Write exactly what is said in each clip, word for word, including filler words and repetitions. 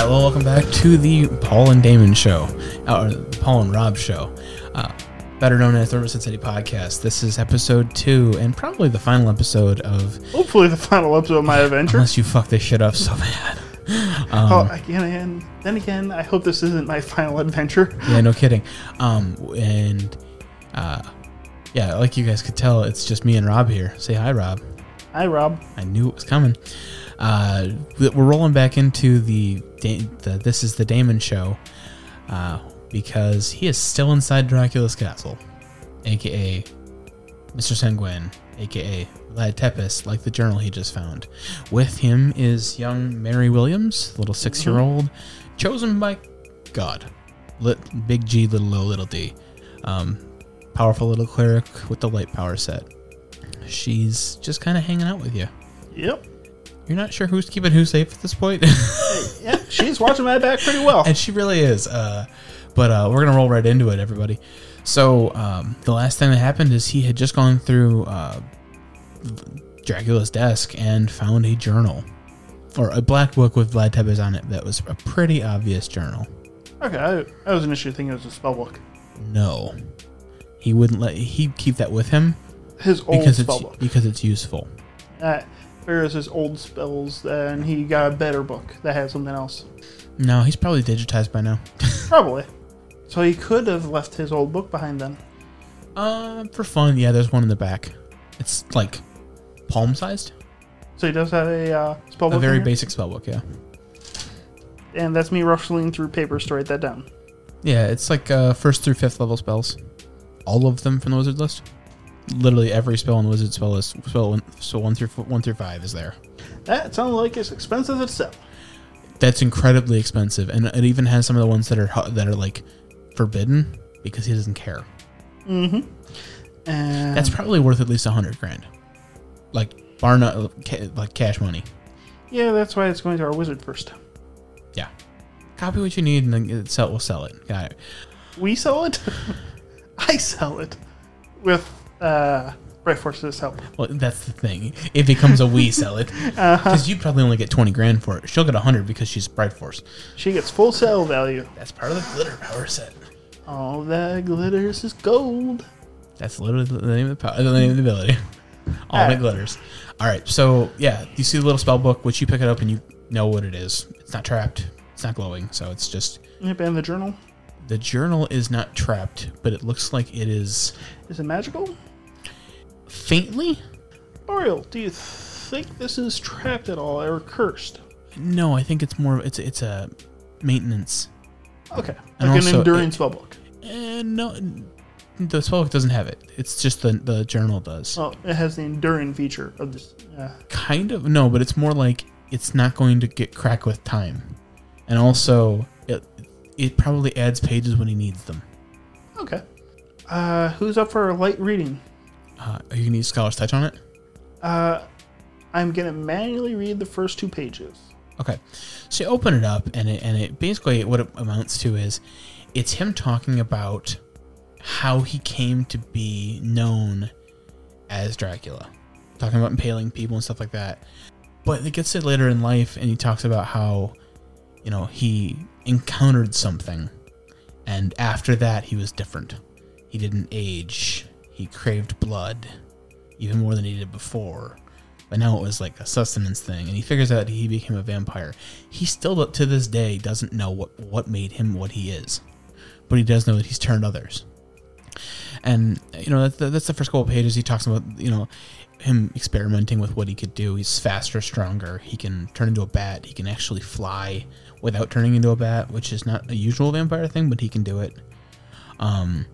Hello, welcome back to the Paul and Damon Show, or Paul and Rob Show, uh, better known as the Riverside City Podcast. This is episode two, and probably the final episode of... Hopefully the final episode of my adventure. Unless you fuck this shit up so bad. Um, oh, again, again, then again, I hope this isn't my final adventure. Yeah, no kidding. Um, and, uh, yeah, like you guys could tell, it's just me and Rob here. Say hi, Rob. Hi, Rob. I knew it was coming. Uh, we're rolling back into the, the This is the Damon Show, uh, because he is still inside Dracula's castle, aka Mister Sanguine, aka Vlad Tepes, like the journal he just found. With him is young Mary Williams, little six-year-old, mm-hmm. chosen by God. Lit, big G, little O, little D. Um, powerful little cleric with the light power set. She's just kind of hanging out with you. Yep. You're not sure who's keeping who safe at this point? Yeah, she's watching my back pretty well. And she really is. Uh, but uh, we're going to roll right into it, everybody. So um, the last thing that happened is he had just gone through uh, Dracula's desk and found a journal. Or a black book with Vlad Tepes on it that was a pretty obvious journal. Okay, I, I was initially thinking it was a spell book. No. He wouldn't let... He'd keep that with him. His old because spell it's, book. Because it's useful. Uh, Whereas his old spells, and he got a better book that had something else. No, he's probably digitized by now. Probably. So he could have left his old book behind then. Uh, for fun, yeah, there's one in the back. It's like palm-sized. So he does have a uh, spell book. A very in basic spell book, yeah. And that's me rustling through papers to write that down. Yeah, it's like uh, first through fifth level spells. All of them from the wizard list. Literally every spell on the wizard spell list, spell one, so one through one through five is there. That sounds like it's expensive itself. That's incredibly expensive, and it even has some of the ones that are that are like forbidden because he doesn't care. Mm-hmm. And that's probably worth at least a hundred grand, like bar none, like cash money. Yeah, that's why it's going to our wizard first. Yeah, copy what you need and then sell. We'll sell it. Got it. We sell it. I sell it with. Uh, Bright Force's help. Well, that's the thing. It becomes a we sell it. Because uh-huh. you probably only get twenty grand for it. She'll get a hundred because she's Bright Force. She gets full sale value. That's part of the glitter power set. All that glitters is gold. That's literally the name of the power, the name of the ability. All that glitters. All right. So yeah, you see the little spell book, which you pick it up and you know what it is. It's not trapped. It's not glowing. So it's just. Yep, and the journal. The journal is not trapped, but it looks like it is. Is it magical? Faintly? Boreal, do you think this is trapped at all or cursed? No, I think it's more. It's it's a maintenance. Okay, and like also, an enduring it, spellbook. And no, the spellbook doesn't have it. It's just the the journal does. Oh, it has the enduring feature of this. Uh, kind of no, but it's more like it's not going to get cracked with time, and also it it probably adds pages when he needs them. Okay. Uh, who's up for a light reading? Uh, are you going to use Scholar's Touch on it? Uh, I'm going to manually read the first two pages. Okay. So you open it up, and it, and it basically what it amounts to is it's him talking about how he came to be known as Dracula. Talking about impaling people and stuff like that. But it gets to later in life, and he talks about how, you know, he encountered something, and after that, he was different. He didn't age. He craved blood even more than he did before. But now it was like a sustenance thing. And he figures out he became a vampire. He still, to this day, doesn't know what, what made him what he is. But he does know that he's turned others. And, you know, that's the, that's the first couple of pages. He talks about, you know, him experimenting with what he could do. He's faster, stronger. He can turn into a bat. He can actually fly without turning into a bat, which is not a usual vampire thing, but he can do it. Um...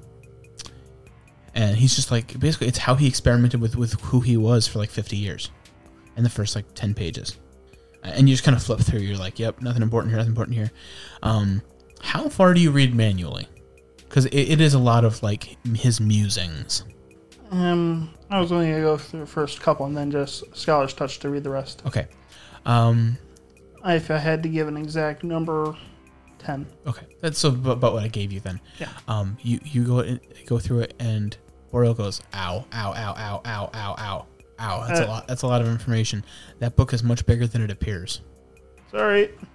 And he's just like, basically, it's how he experimented with, with who he was for like fifty years in the first like ten pages. And you just kind of flip through. You're like, yep, nothing important here, nothing important here. Um, how far do you read manually? Because it, it is a lot of like his musings. Um, I was only going to go through the first couple and then just Scholar's Touch to read the rest. Okay. Um, if I had to give an exact number, ten. Okay, that's so about what I gave you then. Yeah. Um, you you go in, go through it, and Boreal goes, ow, ow, ow, ow, ow, ow, ow, ow. That's uh, a lot. That's a lot of information. That book is much bigger than it appears. Sorry.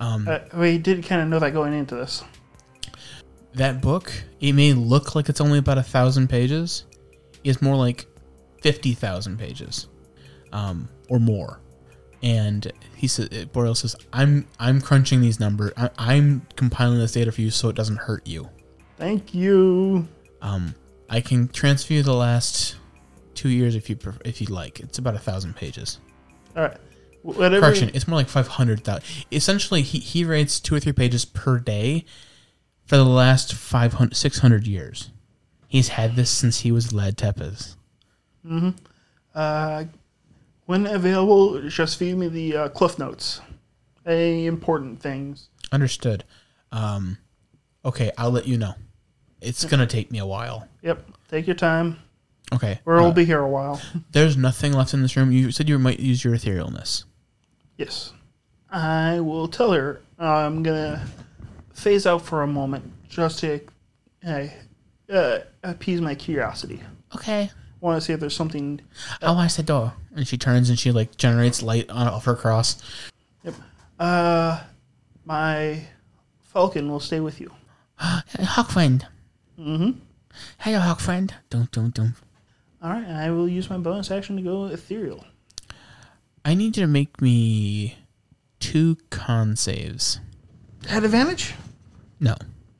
Um, uh, we did kind of know that going into this. that book, it may look like it's only about a thousand pages. It's more like fifty thousand pages, um, or more. And he said, Boreal says, "I'm I'm crunching these numbers. I, I'm compiling this data for you so it doesn't hurt you. Thank you. Um, I can transfer you the last two years if you pref- if you'd like. It's about a thousand pages. All right. Whatever. Correction, it's more like five hundred thousand. Essentially, he he writes two or three pages per day for the last five hundred, six hundred years. He's had this since he was Lad Tepes. Mm-hmm. Uh, when available, just feed me the uh, Cliff Notes. Any important things. Understood. Um, okay, I'll let you know. It's going to take me a while. Yep. Take your time. Okay. We'll uh, be here a while. There's nothing left in this room. You said you might use your etherealness. Yes. I will tell her I'm going to phase out for a moment just to uh, uh, appease my curiosity. Okay. I want to see if there's something... I'll watch the door. And she turns and she like generates light on off her cross. Yep. Uh, my falcon will stay with you. Hawk friend. Mm-hmm. Hello, Hawk friend. Dum, dum, dum. All right, I will use my bonus action to go ethereal. I need you to make me two con saves. At advantage? No.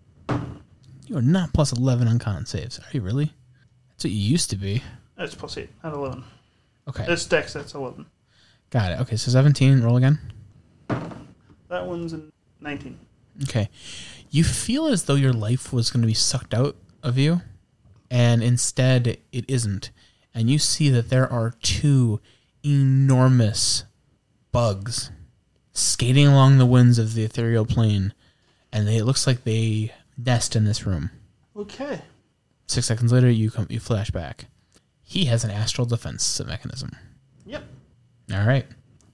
You are not plus eleven on con saves. Are you really? That's what you used to be. That's plus eight, not eleven. Okay. That's dex, that's eleven. Got it. Okay, so seventeen. Roll again. That one's a nineteen. Okay. You feel as though your life was going to be sucked out of you, and instead it isn't. And you see that there are two enormous bugs skating along the winds of the ethereal plane, and they, it looks like they nest in this room. Okay. Six seconds later, you come, you flash back. He has an astral defense mechanism. Yep. All right.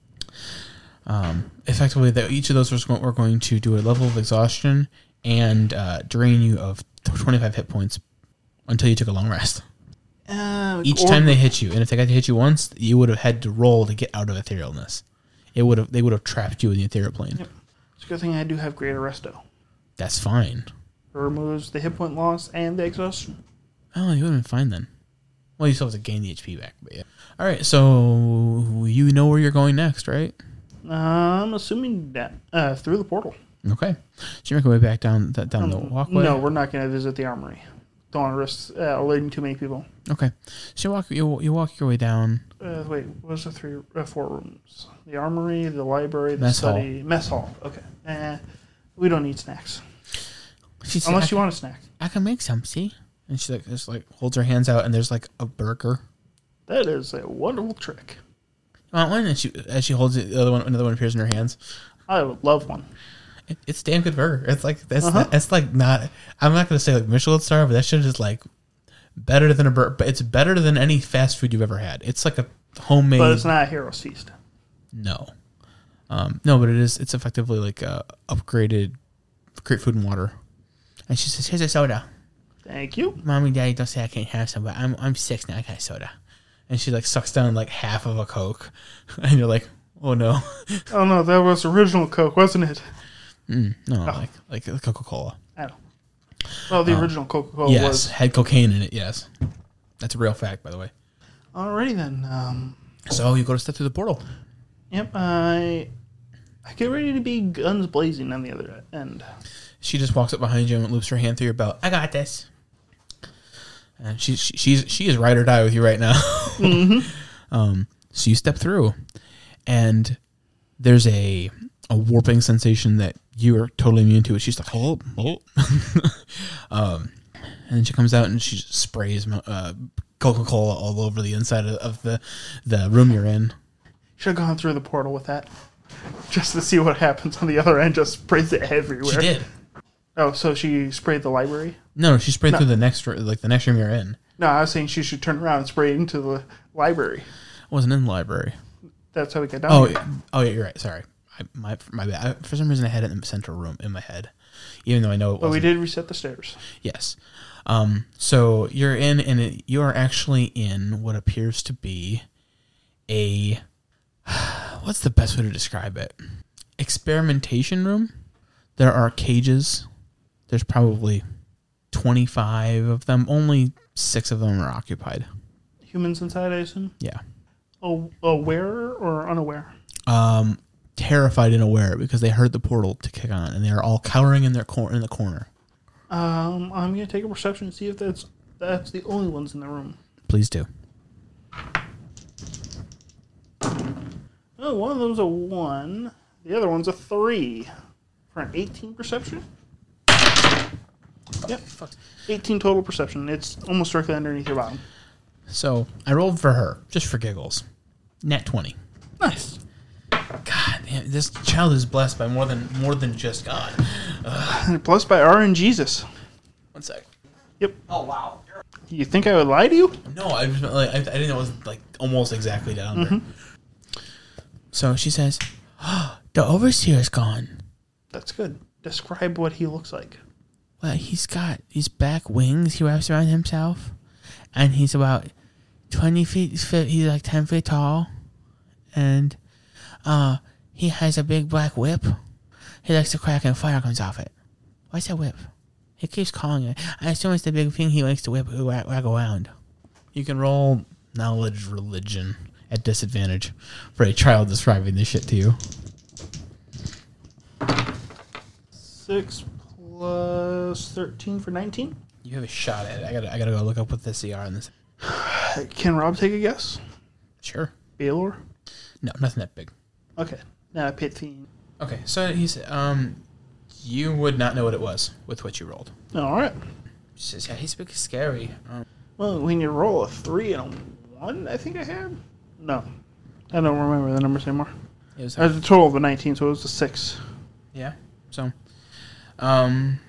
Um, effectively, that each of those are going, we're going to do a level of exhaustion and uh, drain you of twenty-five hit points until you took a long rest. Uh, Each or- time they hit you, and if they got to hit you once, you would have had to roll to get out of etherealness. It would have they would have trapped you in the ethereal plane. Yep. It's a good thing I do have Greater Resto. That's fine. It removes the hit point loss and the exhaustion. Oh, you would have been fine then. Well, you still have to gain the H P back, but yeah. All right, so you know where you're going next, right? Uh, I'm assuming that uh, through the portal. Okay. So you make your way back down that down Um, the walkway. No, we're not going to visit the armory. Don't want to risk uh, alerting too many people. Okay. So you walk you, you walk your way down. Uh, wait, what's the three, uh, four rooms? The armory, the library, the Mess study, mess hall. Okay. Uh, we don't need snacks She said, unless I, you want a snack. I can make some. See? And she like just like holds her hands out, and there's like a burger. That is a wonderful trick. You want one? And she as she holds it, the other one, another one appears in her hands. I would love one. It, it's a damn good burger. It's like that's Uh-huh. that's like not. I'm not gonna say like Michelin star, but that shit is like better than a burger. But it's better than any fast food you've ever had. It's like a homemade. But it's not a hero's feast. No, um, no, but it is. It's effectively like a upgraded great food and water. And she says, "Here's a soda." Thank you. Mommy, Daddy don't say I can't have some, but I'm I'm six now. I got soda. And she like sucks down like half of a Coke, and you're like, oh no, Oh no, that was original Coke, wasn't it? mm, no, Oh. like like Coca Cola. I know. Well, the Oh. original Coca-Cola Yes, was. had cocaine in it. Yes, that's a real fact, by the way. Alrighty then. Um, So you go to step through the portal. yep, I I get ready to be guns blazing on the other end. She just walks up behind you and loops her hand through your belt. I got this. And she's she, she's she is ride or die with you right now. Mm-hmm. Um, so you step through, and there's a a warping sensation that you are totally immune to. It. She's like, oh, oh. um, and then she comes out and she just sprays uh, Coca-Cola all over the inside of, of the the room you're in. Should have gone through the portal with that, just to see what happens on the other end. Just sprays it everywhere. She did. Oh, so she sprayed the library? No, she sprayed No. through the next ro- like the next room you're in. No, I was saying she should turn around and spray into the library. I wasn't in the library. That's how we get down. Oh, here. yeah. oh yeah, you're right. Sorry, I, my my bad. I, for some reason, I had it in the central room in my head, even though I know it But wasn't. we did reset the stairs. Yes. Um. So you're in, and it, you are actually in what appears to be a. What's the best way to describe it? It experimentation room. There are cages. There's probably twenty-five of them. Only six of them are occupied. Humans inside, I assume? Yeah. Oh, aware or unaware? Um, terrified and aware because they heard the portal to kick on, and they are all cowering in their cor- in the corner. Um, I'm gonna take a perception and see if that's that's the only ones in the room. Please do. Oh, one of them's a one. The other one's a three. For an eighteen perception? Yep. Fuck. eighteen total perception. It's almost directly underneath your bottom. So I rolled for her, just for giggles. Nat twenty. Nice. God damn, this child is blessed by more than more than just God. Ugh. Blessed by R and Jesus. One sec. Yep. Oh wow. You think I would lie to you? No, I just like I, I didn't know it was like almost exactly down there. Mm-hmm. So she says, oh, "The overseer's gone." That's good. Describe what he looks like. Well, he's got these back wings he wraps around himself, and he's about twenty feet. He's like ten feet tall, and uh, he has a big black whip. He likes to crack and fire comes off it. What's that whip? He keeps calling it. I assume it's the big thing he likes to whip whack, whack around. You can roll knowledge religion at disadvantage for a child describing this shit to you. Six plus thirteen for nineteen. You have a shot at it. I gotta, I gotta go look up what the C R on this. Can Rob take a guess? Sure. Baylor? No, nothing that big. Okay. Now Pithine. Okay, so he's um, you would not know what it was with what you rolled. All right. She says, "Yeah, he's big, scary." Um, Well, when you roll a three and a one, I think I had. No, I don't remember the numbers anymore. it was I was a total of a nineteen, so it was a six. yeah. So, um,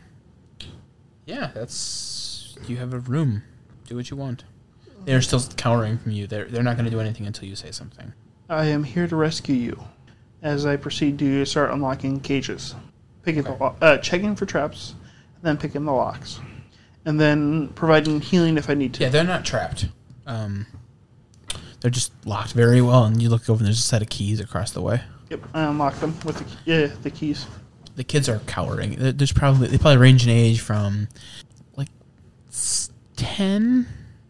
yeah, that's you have a room. Do what you want. They're still cowering from you. They're they're not going to do anything until you say something. I am here to rescue you. As I proceed to start unlocking cages, picking Okay. the lo- uh, checking for traps, and then picking the locks, and then providing healing if I need to. Yeah, they're not trapped. Um, they're just locked very well. And you look over, and there's a set of keys across the way. Yep, I unlock them with the key- yeah the keys. The kids are cowering. There- There's probably they probably range in age from like s- ten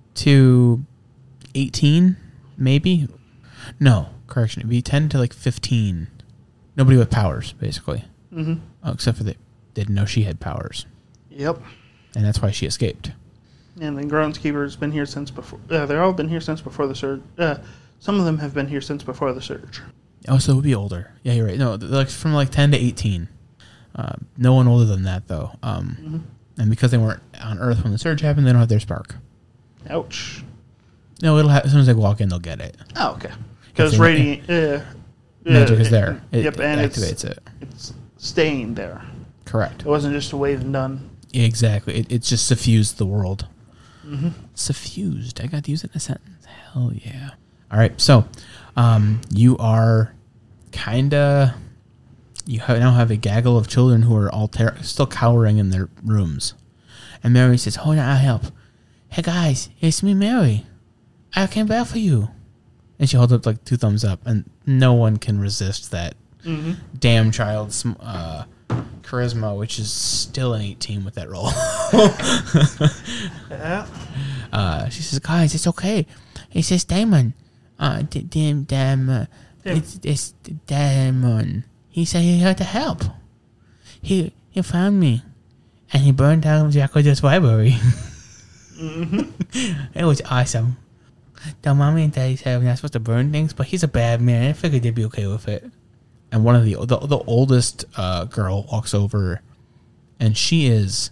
to eighteen, maybe. No, correction. It'd be ten to like fifteen. Nobody with powers, basically. Mm-hmm. Oh, except for they didn't know she had powers, Yep. and that's why she escaped. And the groundskeeper's been here since before. Uh, they've all been here since before the surge. Uh, some of them have been here since before the surge. Oh, so it would be older. Yeah, you're right. No, they're like from like ten to eighteen. Uh, no one older than that, though. Um, Mm-hmm. And because they weren't on Earth when the surge happened, they don't have their spark. Ouch. No, it'll ha- as soon as they walk in, they'll get it. Oh, okay. Because they- radiant uh, Magic uh, is there. It, yep, it and activates it's, it. it's staying there. Correct. It wasn't just a wave and done. Exactly. It, it's just suffused the world. Mm-hmm. Suffused. I got to use it in a sentence. Hell yeah. All right. So, um, you are kind of. You ha- now have a gaggle of children who are all ter- still cowering in their rooms. And Mary says, "Hold on, I'll help. Hey, guys, it's me, Mary. I came back for you." And she holds up like two thumbs up, and no one can resist that Mm-hmm. damn child's uh, charisma, which is still an eighteen with that roll. Yeah. uh, she says, "Guys, it's okay. It says Damon. Uh, d- damn, damn, uh, Damn. it's, it's Damon. He said he had to help. He he found me, and he burned down Jacko's library. Mm-hmm. It was awesome. The mommy and daddy said we're not supposed to burn things, but he's a bad man. I figured they'd be okay with it." And one of the the, the oldest uh, girl walks over, and she is.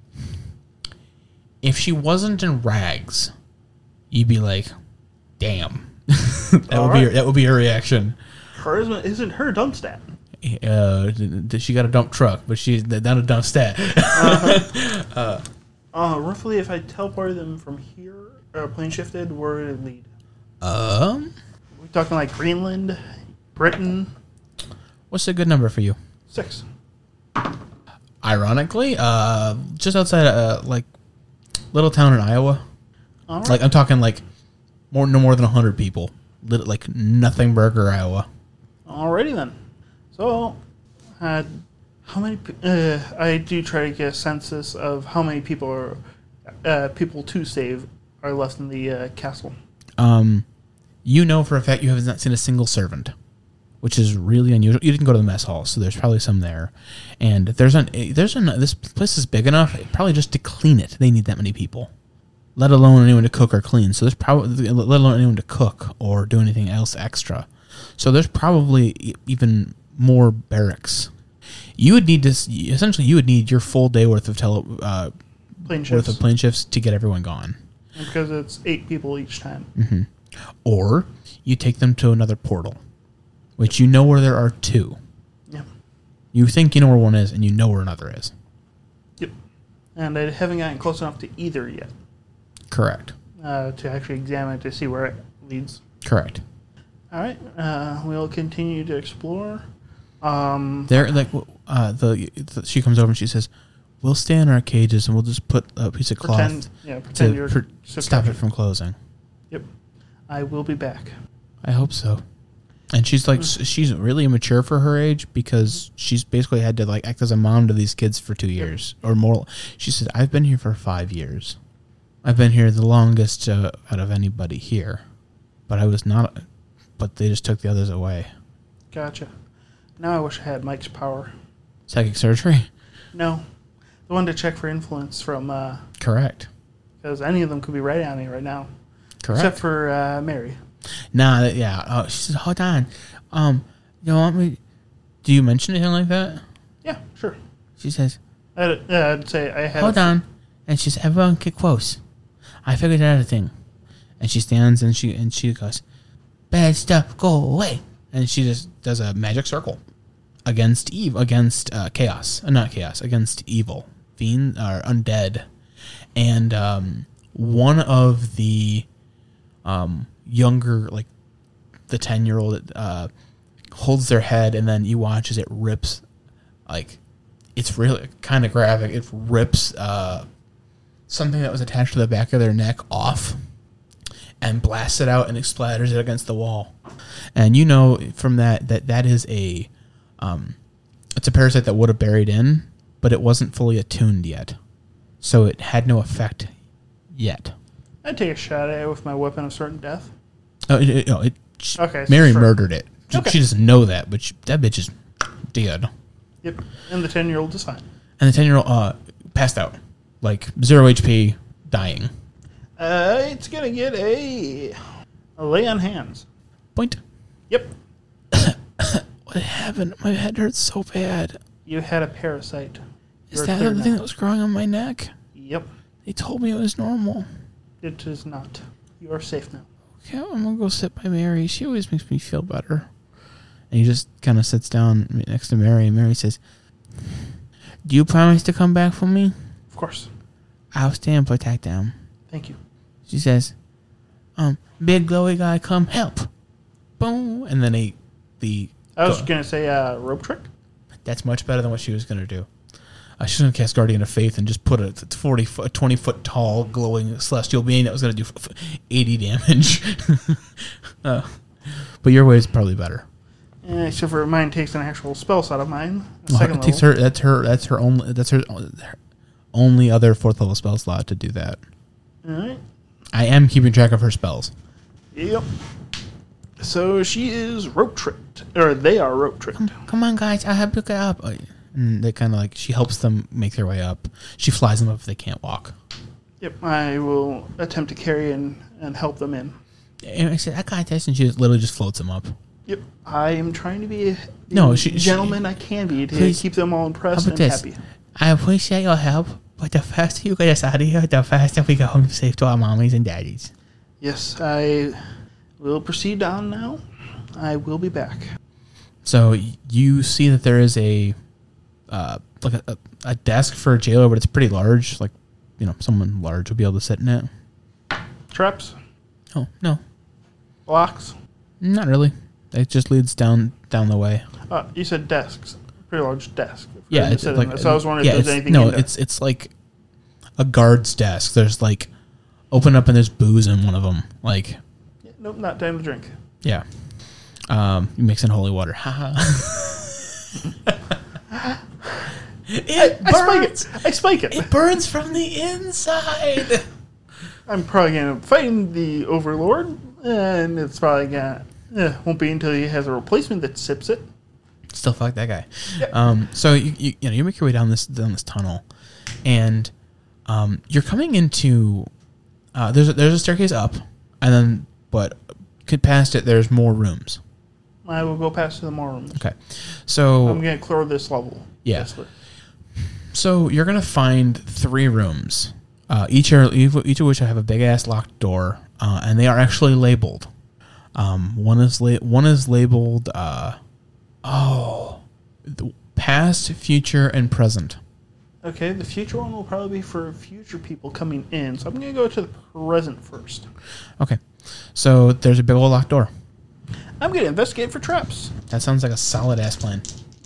If she wasn't in rags, you'd be like, "Damn." that All would be right. your, that would be her reaction. Charisma isn't her dump stat. Uh, th- th- she got a dump truck, but she's not a dump stat. Uh-huh. uh, roughly, if I teleported them from here, uh, plane shifted, where would it lead? um, we talking like Greenland, Britain? what's a good number for you? Six. Ironically, uh, just outside, uh, like little town in Iowa. All right. Like I'm talking like more no more than a hundred people. Lit- Like nothing burger, Iowa. Alrighty then. So, Uh, how many? pe- Uh, I do try to get a census of how many people are uh, people to save are left in the uh, castle. Um, you know for a fact you have not seen a single servant, which is really unusual. You didn't go to the mess hall, so there's probably some there. And there's an there's an this place is big enough, probably just to clean it. They need that many people, let alone anyone to cook or clean. So there's probably let alone anyone to cook or do anything else extra. So there's probably e- even more barracks. You would need to essentially you would need your full day worth of tele uh, Plane worth shifts. of plane shifts to get everyone gone. Because it's eight people each time. Mm-hmm. Or you take them to another portal, which you know where there are two. Yep. You think you know where one is, and you know where another is. Yep. And I haven't gotten close enough to either yet Correct. uh, to actually examine it to see where it leads. Correct. All right. Uh, we'll continue to explore. Um, There, like, uh, the, the she comes over and she says, "We'll stay in our cages, and we'll just put a piece of cloth pretend, yeah, pretend to you're pr- stop it from closing." Yep. I will be back. I hope so. And she's like, s she's really immature for her age because she's basically had to like act as a mom to these kids for two years or more. She said, "I've been here for five years. I've been here the longest uh, out of anybody here, but I was not. But they just took the others away." Gotcha. Now I wish I had Mike's power. Psychic surgery. No, the one to check for influence from, uh, Correct. because any of them could be right on me right now, Correct. except for uh, Mary. Nah, that- yeah. Oh, she says, "Hold on. Um, you want me? Do you mention anything like that?" Yeah, sure. She says, I'd, uh, I'd say I had. "Hold a, on," and she says, "Everyone get close. I figured out a thing." And she stands and she and she goes, "Bad stuff, go away." And she just does a magic circle against Eve, against uh, chaos, uh, not chaos, against evil, fiend or undead. And um, one of the um, younger, like the ten year old, uh, holds their head, and then you watch as it rips, like it's really kind of graphic. It rips uh, something that was attached to the back of their neck off and blasts it out and it splatters it against the wall. And you know from that that that is a um, it's a parasite that would have buried in, but it wasn't fully attuned yet, so it had no effect yet. I'd take a shot at it with my weapon of certain death. Oh, it, it, no, it, she- Okay, so Mary sure. murdered it. She, Okay. she doesn't know that, but she, that bitch is dead. Yep. And the ten-year-old is fine. And the ten-year-old uh, passed out, like zero H P, dying. Uh, it's gonna get a, a lay on hands. Point. Yep. What happened? My head hurts so bad. You had a parasite. Is You're that clear the now. thing that was growing on my neck? Yep. They told me it was normal. It is not. You are safe now. Okay, I'm gonna go sit by Mary. She always makes me feel better. And he just kind of sits down next to Mary, and Mary says, "Do you promise to come back for me? Of course. I'll stay and protect them." Thank you. She says, um, "Big glowy guy, come help." Boom. And then he, the... I was go- gonna say uh, rope trick. That's much better than what she was going to do. Uh, she's going to cast Guardian of Faith and just put a forty foot, twenty foot tall glowing celestial being that was going to do f- f- eighty damage. uh, but your way is probably better. Eh, except for mine takes an actual spell slot of mine. a Well, second it takes level. her. That's her. That's her only. That's her, her only other fourth level spell slot to do that. All right. I am keeping track of her spells. Yep. So she is rope tricked, or they are rope tricked. Come, come on, guys! I'll help you get up. And they kind of like she helps them make their way up. She flies them up if they can't walk. Yep. I will attempt to carry and, and help them in. And I said, "I got this," and she just, literally just floats them up. Yep. I am trying to be a No, the she- she- gentleman I can be to Please. keep them all How impressed about and this? happy. I appreciate your help, but the faster you get us out of here, the faster we go home safe to our mommies and daddies. Yes, I will proceed on now. I will be back. So y- you see that there is a uh, like a, a, a desk for a jailer, but it's pretty large. Like, you know, someone large would be able to sit in it. Traps, Oh no, blocks. not really. It just leads down down the way. Uh, you said desks. Pretty large desk. Yeah, it's it's sit like in. So I was wondering yeah, if there's it's- anything no, in there. it's it's like a guard's desk. There's like open up and there's booze in one of them. Like, Yeah, nope, not time to drink. yeah, um, you mix in holy water. Haha. It I, I burns. spike it. I spike it. It burns from the inside. I'm probably gonna fight the Overlord, and it's probably gonna eh, won't be until he has a replacement that sips it. Still fuck that guy. Yep. Um, so you, you you know you make your way down this down this tunnel, and um, you're coming into uh, there's a, there's a staircase up, and then but past it there's more rooms. I will go past the more rooms. Okay, so I'm gonna clear this level. Yeah. Basically. So you're gonna find three rooms, uh, each are each of which have a big ass locked door, uh, and they are actually labeled. Um, one is la- one is labeled uh, oh, the past, future, and present. Okay, the future one will probably be for future people coming in, so I'm gonna go to the present first. Okay, so there's a big old locked door. I'm gonna investigate for traps. That sounds like a solid ass plan.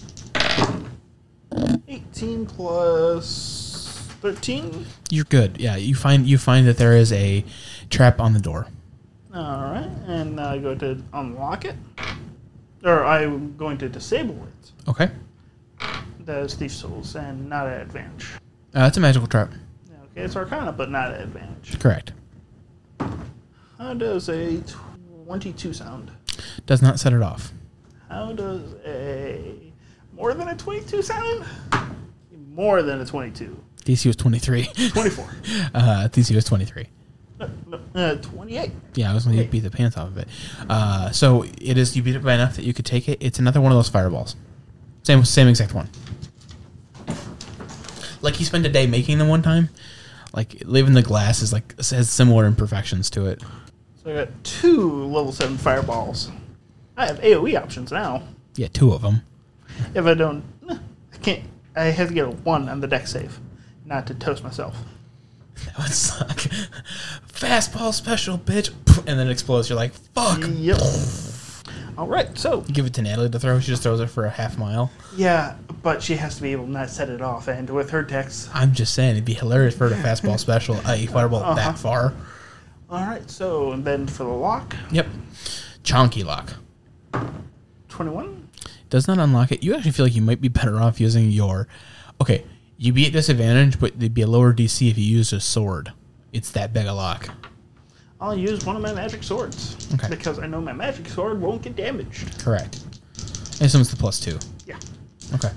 eighteen plus thirteen. You're good. Yeah, you find you find that there is a trap on the door. All right, and now I go to unlock it, or I'm going to disable it. Okay, That is Thief Souls and not at advantage. uh, it's a magical trap. Okay, it's Arcana, but not at advantage. Correct. How does a twenty-two sound? Does not set it off. How does a more than a twenty-two sound? More than a twenty-two. D C was twenty-three. twenty-four. uh, D C was twenty-three. No, no, uh, twenty-eight. Yeah, I was going to beat the pants off of it. Uh, so it is. You beat it by enough that you could take it. It's another one of those fireballs. Same, same exact one. Like you spent a day making them one time. Like leaving the glass is like has similar imperfections to it. So I got two level seven fireballs. I have A O E options now. Yeah, two of them. If I don't, I can't. I have to get a one on the deck save, not to toast myself. That would suck. Fastball special, bitch, and then it explodes. You're like, fuck. Yep. All right, so You give it to Natalie to throw. She just throws it for a half mile. yeah, but she has to be able to not set it off, and with her decks. I'm just saying, it'd be hilarious for her to fastball special a fireball Uh-huh. that far. All right, so and then for the lock, Yep. Chonky lock. twenty-one. Does not unlock it. You actually feel like you might be better off using your... Okay, you'd be at disadvantage, but it'd be a lower D C if you used a sword. It's that big a lock. I'll use one of my magic swords Okay. because I know my magic sword won't get damaged. Correct. I assume it's the plus two. Yeah. Okay.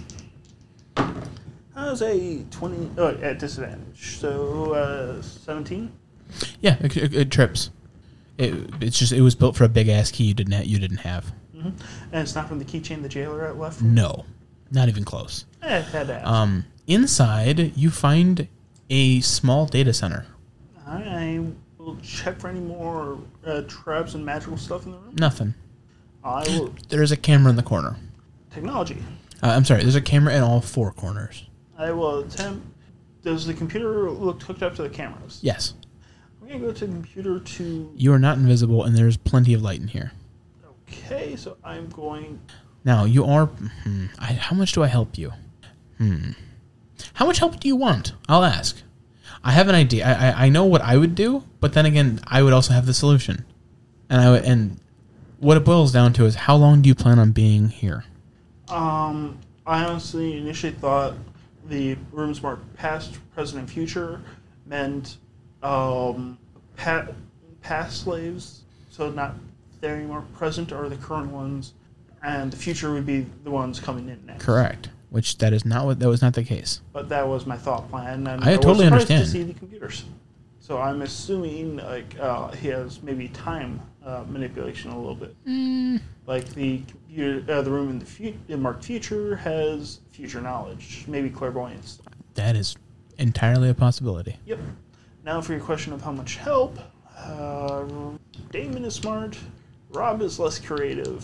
How's a twenty? Oh, at disadvantage. So uh, seventeen. Yeah, it, it, it trips. It, it's just it was built for a big ass key you didn't ha- you didn't have. Mm-hmm. And it's not from the keychain the jailer left. From? No, not even close. Eh, had to ask. Um, inside you find a small data center. I will check for any more uh, traps and magical stuff in the room. Nothing. I will. There's a camera in the corner. Technology. Uh, I'm sorry. There's a camera in all four corners. I will attempt. Does the computer look hooked up to the cameras? Yes. I'm gonna go to the computer to. You are not invisible, and there's plenty of light in here. Okay, so I'm going. Now you are. Hmm, I, how much do I help you? Hmm. How much help do you want? I'll ask. I have an idea. I, I I know what I would do, but then again, I would also have the solution. And I would, and what it boils down to is how long do you plan on being here? Um, I honestly initially thought the rooms marked past, present, and future meant um, pa- past slaves, so not there anymore. Present are the current ones, and the future would be the ones coming in next. Correct. Which that is not what that was not the case. But that was my thought plan, and I was totally surprised understand. to see the computers. So I'm assuming like uh, he has maybe time uh, manipulation a little bit. Mm. Like the computer, uh, the room in the fu- in marked future has future knowledge, maybe clairvoyance. That is entirely a possibility. Yep. Now for your question of how much help, uh, Damon is smart. Rob is less creative.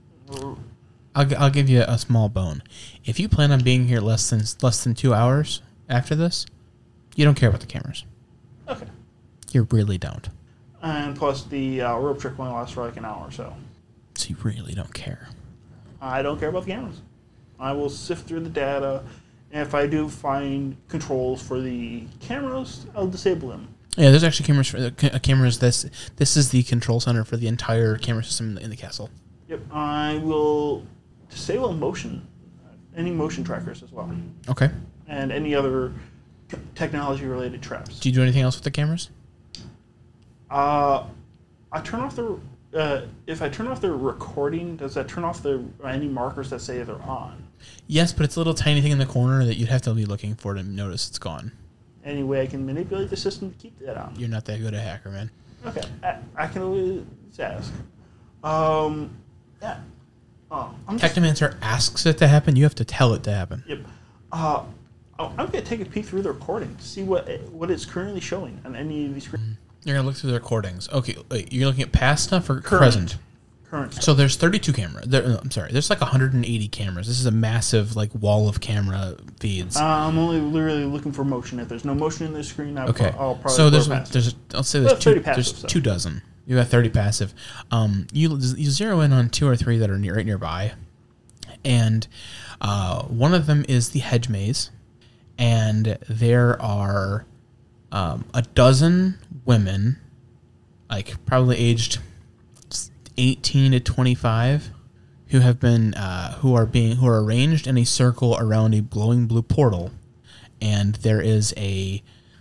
I'll, g- I'll give you a small bone. If you plan on being here less than less than two hours after this, you don't care about the cameras. Okay. You really don't. And plus the uh, rope trick only lasts for like an hour or so. So you really don't care. I don't care about the cameras. I will sift through the data, and if I do find controls for the cameras, I'll disable them. Yeah, there's actually cameras for uh, ca- cameras. This this is the control center for the entire camera system in the castle. Yep. I will disable motion. any motion trackers as well, Okay. and any other technology-related traps. Do you do anything else with the cameras? Uh, I turn off the. Uh, if I turn off the recording, does that turn off the any markers that say they're on? Yes, but it's a little tiny thing in the corner that you'd have to be looking for to notice it's gone. Any way I can manipulate the system to keep that on? You're not that good a hacker, man. Okay, I, I can always ask. Um, yeah. Oh, I'm just, Technomancer asks it to happen. You have to tell it to happen. Yep. Uh, oh, I'm gonna take a peek through the recording to see what what it's currently showing on any of these screens. You're gonna look through the recordings. Okay, wait, you're looking at past stuff or Current. present? Current. Stuff. So there's thirty-two cameras. There, I'm sorry, there's like one hundred eighty cameras. This is a massive like wall of camera feeds. Uh, I'm only literally looking for motion. If there's no motion in the screen, I'll, Okay, I'll probably so there's past. there's I'll say Well, there's two thirty passive, there's so. two dozen. You got thirty passive. Um, you you zero in on two or three that are near, right nearby, and uh, one of them is the hedge maze, and there are um, a dozen women, like probably aged eighteen to twenty-five, who have been uh, who are being who are arranged in a circle around a glowing blue portal, and there is a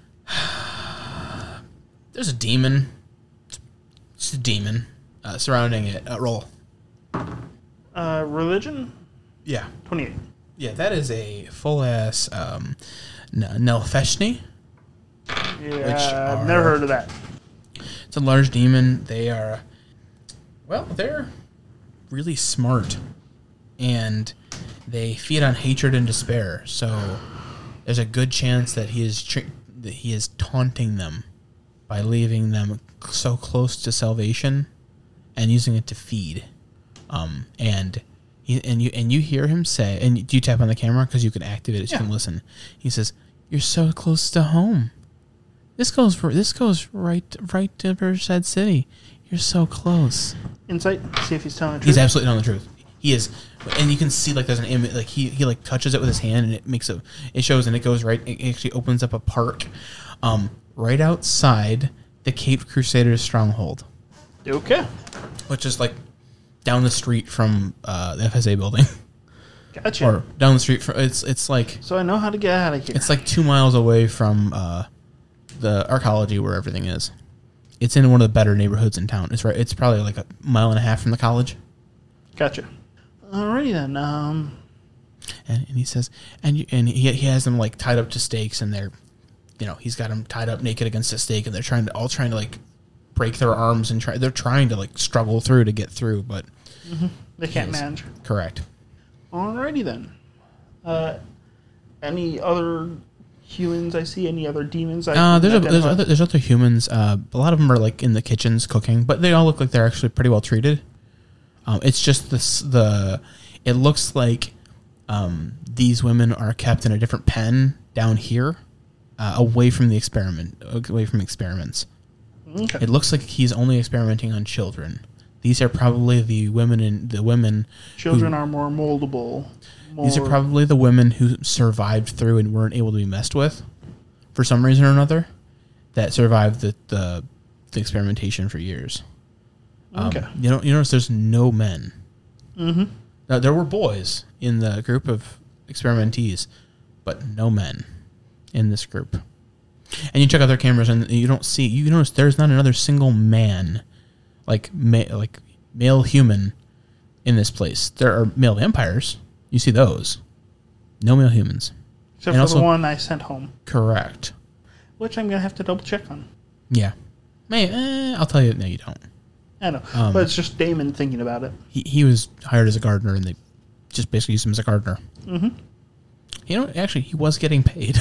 there's a demon. It's a demon uh, surrounding it. Uh, roll. Uh, religion Yeah, twenty-eight. yeah. That is a full ass um, N- Nelfeshni. Yeah, I've are- never heard of that. It's a large demon. They are, well, they're really smart, and they feed on hatred and despair. So there's a good chance that he is tr- that he is taunting them by leaving them so close to salvation and using it to feed. Um, and he, and you and you hear him say, and do you tap on the camera because you can activate it so Yeah. you can listen? He says, "You're so close to home. This goes for this goes right right to Riverside City. You're so close." Insight. See if he's telling the truth. He's absolutely telling the truth. He is, and you can see like there's an image, like he he like touches it with his hand, and it makes a it shows, and it goes right. It actually opens up a park, um, right outside the Cape Crusaders stronghold, Okay. which is like down the street from uh, the F S A building, Gotcha. or down the street from it's it's like so I know how to get out of here. it's like two miles away from uh, the archaeology where everything is. It's in one of the better neighborhoods in town. It's right. It's probably like a mile and a half from the college. Gotcha. Alrighty then. Um, And, and he says, and you, and he he has them like tied up to stakes, and they're, you know, he's got them tied up naked against a stake, and they're trying to all trying to like break their arms and try. They're trying to like struggle through to get through, but they can't Yes. manage. correct. Alrighty then. Uh, any other humans I see? Any other demons I Uh, can there's a, there's identify? other there's other humans. Uh, a lot of them are like in the kitchens cooking, but they all look like they're actually pretty well treated. Um, it's just this the. It looks like um, these women are kept in a different pen down here, uh, away from the experiment, away from experiments. Okay. It looks like he's only experimenting on children. These are probably the women in the women. Children who, are more moldable. More, These are probably the women who survived through and weren't able to be messed with, for some reason or another, that survived the the, the experimentation for years. Um, Okay. You know, you notice there's no men. Mm-hmm. Now, there were boys in the group of experimentees, but no men in this group. And you check out their cameras, and you don't see. You notice there's not another single man, like ma- like male human, in this place. There are male vampires. You see those. No male humans. Except and for also- the one I sent home, Correct. which I'm gonna have to double check on. Yeah. May eh, I'll tell you. No, you don't. I know, Um, but it's just Damon thinking about it. He he was hired as a gardener, and they just basically used him as a gardener. Mm-hmm. You know, actually, he was getting paid.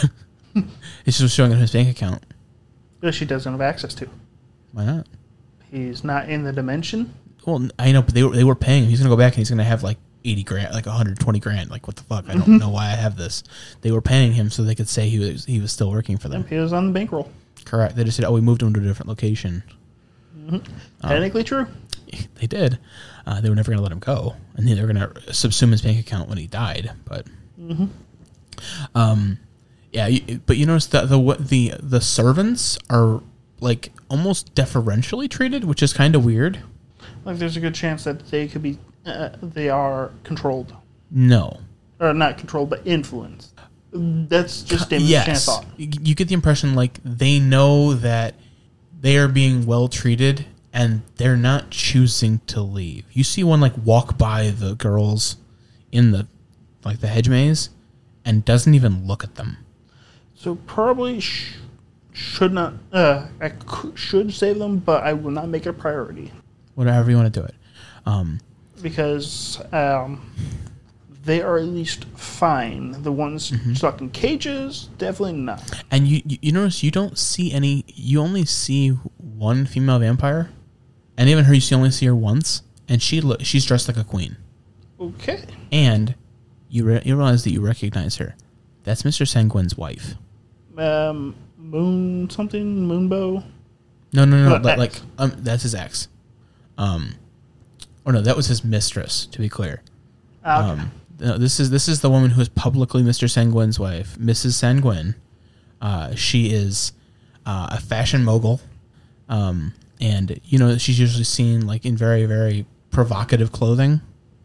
It's just showing on his bank account. Which he doesn't have access to. Why not? He's not in the dimension. Well, I know, but they were they were paying him. He's gonna go back and he's gonna have like eighty grand, like one hundred twenty grand. Like, what the fuck? I don't know why I have this. They were paying him so they could say he was he was still working for them. He was on the bankroll. Correct. They just said, "Oh, we moved him to a different location." Technically true. They did. Uh, they were never gonna let him go, and they were gonna subsume his bank account when he died. But, um, yeah. You, but you notice that the what the the servants are like almost deferentially treated, which is kind of weird. Like there's a good chance that they could be, uh, they are controlled. No. or not controlled, but influenced. That's just Damon's yes. chain of thought. You get the impression like they know that they are being well treated and they're not choosing to leave. You see one like walk by the girls in the like the hedge maze and doesn't even look at them. So probably sh- should not. Uh, I c- should save them, but I will not make it a priority. Whatever you want to do it. Um, because um, they are at least fine. The ones mm-hmm. stuck in cages, definitely not. And you, you you notice you don't see any. You only see one female vampire, and even her, you see only see her once, and she lo- she's dressed like a queen. Okay. And you re- you realize that you recognize her. That's Mister Sanguine's wife. Um, Moon something, Moonbow. No, no, no, no like, like um, that's his ex. Um, or no, that was his mistress. To be clear, okay. um, no, this is this is the woman who is publicly Mister Sanguine's wife, Missus Sanguine. Uh, she is uh, a fashion mogul, um, and you know she's usually seen like in very very provocative clothing,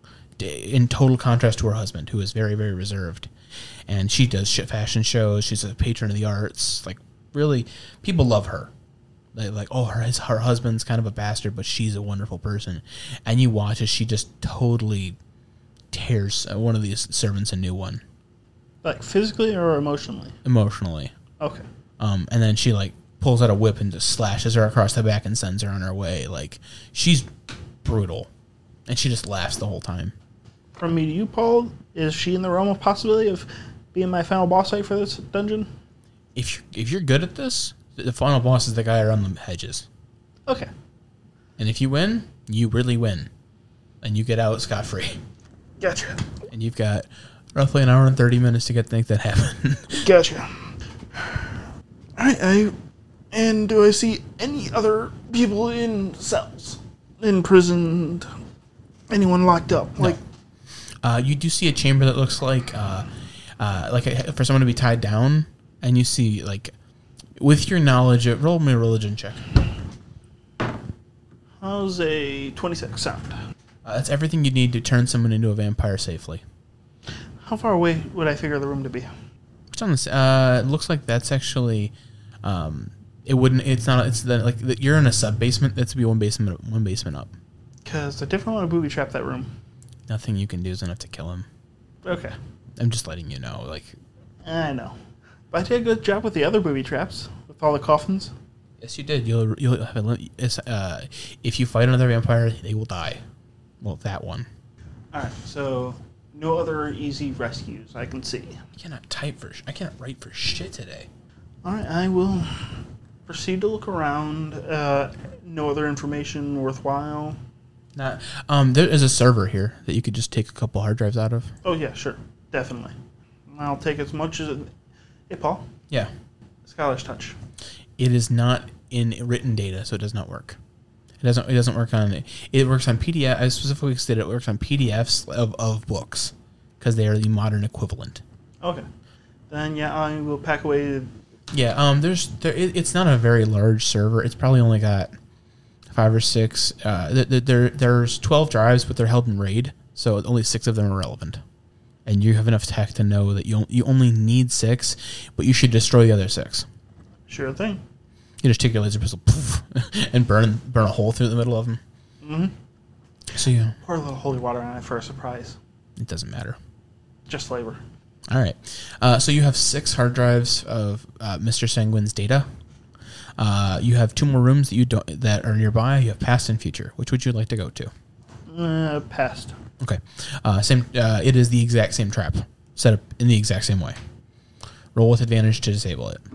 in total contrast to her husband, who is very very reserved. And she does shit fashion shows. She's a patron of the arts. Like, really, people love her. They like, oh, her her husband's kind of a bastard, but she's a wonderful person. And you watch as she just totally tears one of these servants a new one. Like physically or emotionally? Emotionally. Okay. Um, and then she like pulls out a whip and just slashes her across the back and sends her on her way. Like, she's brutal, and she just laughs the whole time. From me to you, Paul, is she in the realm of possibility of being my final boss fight for this dungeon? If you're, if you're good at this, the final boss is the guy around the hedges. Okay. And if you win, you really win. And you get out scot-free. Gotcha. And you've got roughly an hour and thirty minutes to get to make that happen. Gotcha. Alright, I... And do I see any other people in cells? Imprisoned? Anyone locked up? No. Like... Uh, you do see a chamber that looks like uh, uh, like a, for someone to be tied down, and you see like, with your knowledge, of, roll me a religion check. How's a twenty-six sound? Uh, that's everything you need to turn someone into a vampire safely. How far away would I figure the room to be? It's on this. Uh, it looks like that's actually. Um, it wouldn't. It's not. It's the, like the, you're in a sub basement. That's to be one basement. One basement up. Because I definitely want to booby trap that room. Nothing you can do is enough to kill him. Okay. I'm just letting you know. Like, I know, but I did a good job with the other booby traps with all the coffins. Yes, you did. You'll you'll have a, uh, if you fight another vampire, they will die. Well, that one. All right. So no other easy rescues I can see. I cannot type for. I cannot write for shit today. All right. I will proceed to look around. Uh, no other information worthwhile. Not. Um. There is a server here that you could just take a couple hard drives out of. Oh yeah, sure, definitely. I'll take as much as. It, hey, Paul. Yeah. Scholar's Touch. It is not in written data, so it does not work. It doesn't. It doesn't work on. It, it works on P D F. I specifically stated it works on P D Fs of, of books because they are the modern equivalent. Okay. Then yeah, I will pack away. Yeah. Um. There's. There. It, it's not a very large server. It's probably only got five or six. Uh. There. There's twelve drives, but they're held in RAID, so only six of them are relevant. And you have enough tech to know that you you only need six, but you should destroy the other six. Sure thing. You just take your laser pistol, poof, and burn burn a hole through the middle of them. Mm-hmm. So yeah, pour a little holy water on it for a surprise. It doesn't matter. Just flavor. All right. Uh, so you have six hard drives of uh, Mister Sanguine's data. Uh, you have two more rooms that you don't that are nearby. You have past and future. Which would you like to go to? Uh, past. Okay. Uh, same. Uh, it is the exact same trap set up in the exact same way. Roll with advantage to disable it.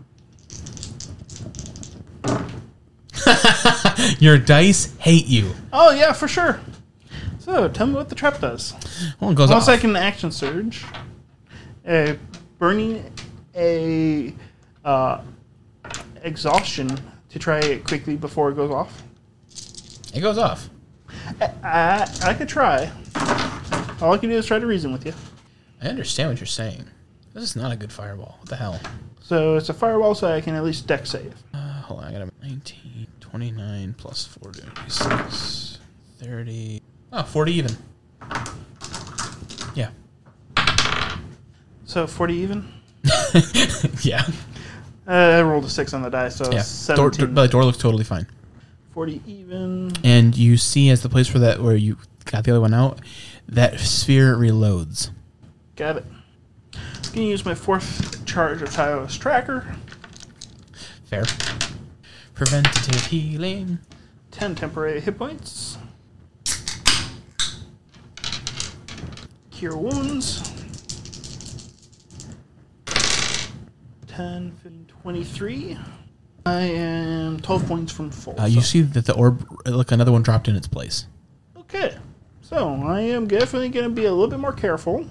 Your dice hate you. Oh yeah, for sure. So tell me what the trap does. Well, it goes Once off. I can action surge, uh, burning a uh, exhaustion to try it quickly before it goes off. It goes off. I, I, I could try. All I can do is try to reason with you. I understand what you're saying. This is not a good fireball. What the hell? So it's a fireball, so I can at least deck save. Uh, hold on, I got a nineteen, twenty-nine plus forty-six, thirty. Oh, forty even. Yeah. So forty even? Yeah. Uh, I rolled a six on the die, so Yeah. Door, seventeen. door, but the door looks totally fine. forty even. And you see as the place where that where you got the other one out, that sphere reloads. Got it. I'm going to use my fourth charge of Tao's Tracker. Fair. Preventative healing. ten temporary hit points. Cure wounds. ten, fifteen, twenty-three. I am twelve points from full. Uh, you so. see that the orb, look, another one dropped in its place. Okay. So I am definitely going to be a little bit more careful.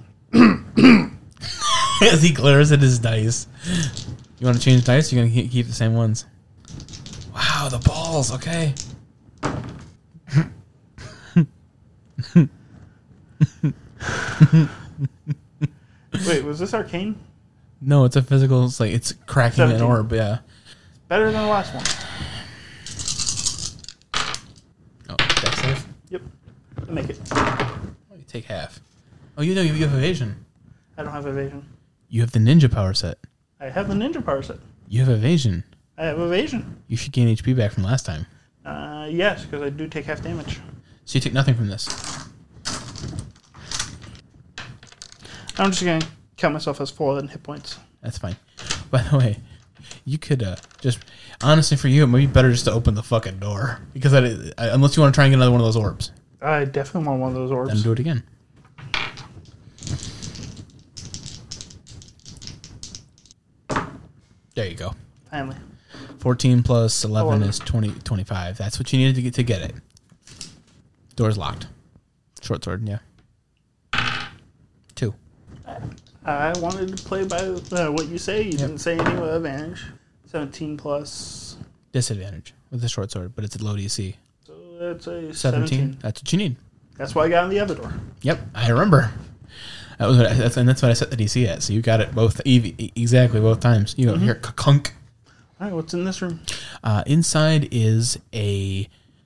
As he glares at his dice. You want to change dice? You're going to keep the same ones. Wow, the balls. Okay. Wait, was this arcane? No, it's a physical. It's like it's cracking seventeen. an orb. Yeah. Better than the last one. Oh, dex save. Yep. I'll make it. Oh, you take half. Oh, you know you have evasion. I don't have evasion. You have the ninja power set. I have the ninja power set. You have evasion. I have evasion. You should gain H P back from last time. Uh, yes, because I do take half damage. So you take nothing from this. I'm just going to count myself as full in hit points. That's fine. By the way, you could uh, just honestly for you, it might be better just to open the fucking door because I, I, unless you want to try and get another one of those orbs, I definitely want one of those orbs. then do it again. There you go. Finally. fourteen plus eleven Oh, is twenty, twenty-five. That's what you needed to get to get it. Door's locked. Short sword, yeah. Two. I wanted to play by uh, what you say. You Yep. didn't say anything with advantage. seventeen plus. Disadvantage with the short sword, but it's at low D C. So that's a seventeen. seventeen. That's what you need. That's why I got on the other door. Yep, I remember. That was what I, that's, and that's what I set the D C at. So you got it both ev- exactly both times. You go Mm-hmm. here, kunk. All right, what's in this room? Uh, inside is a.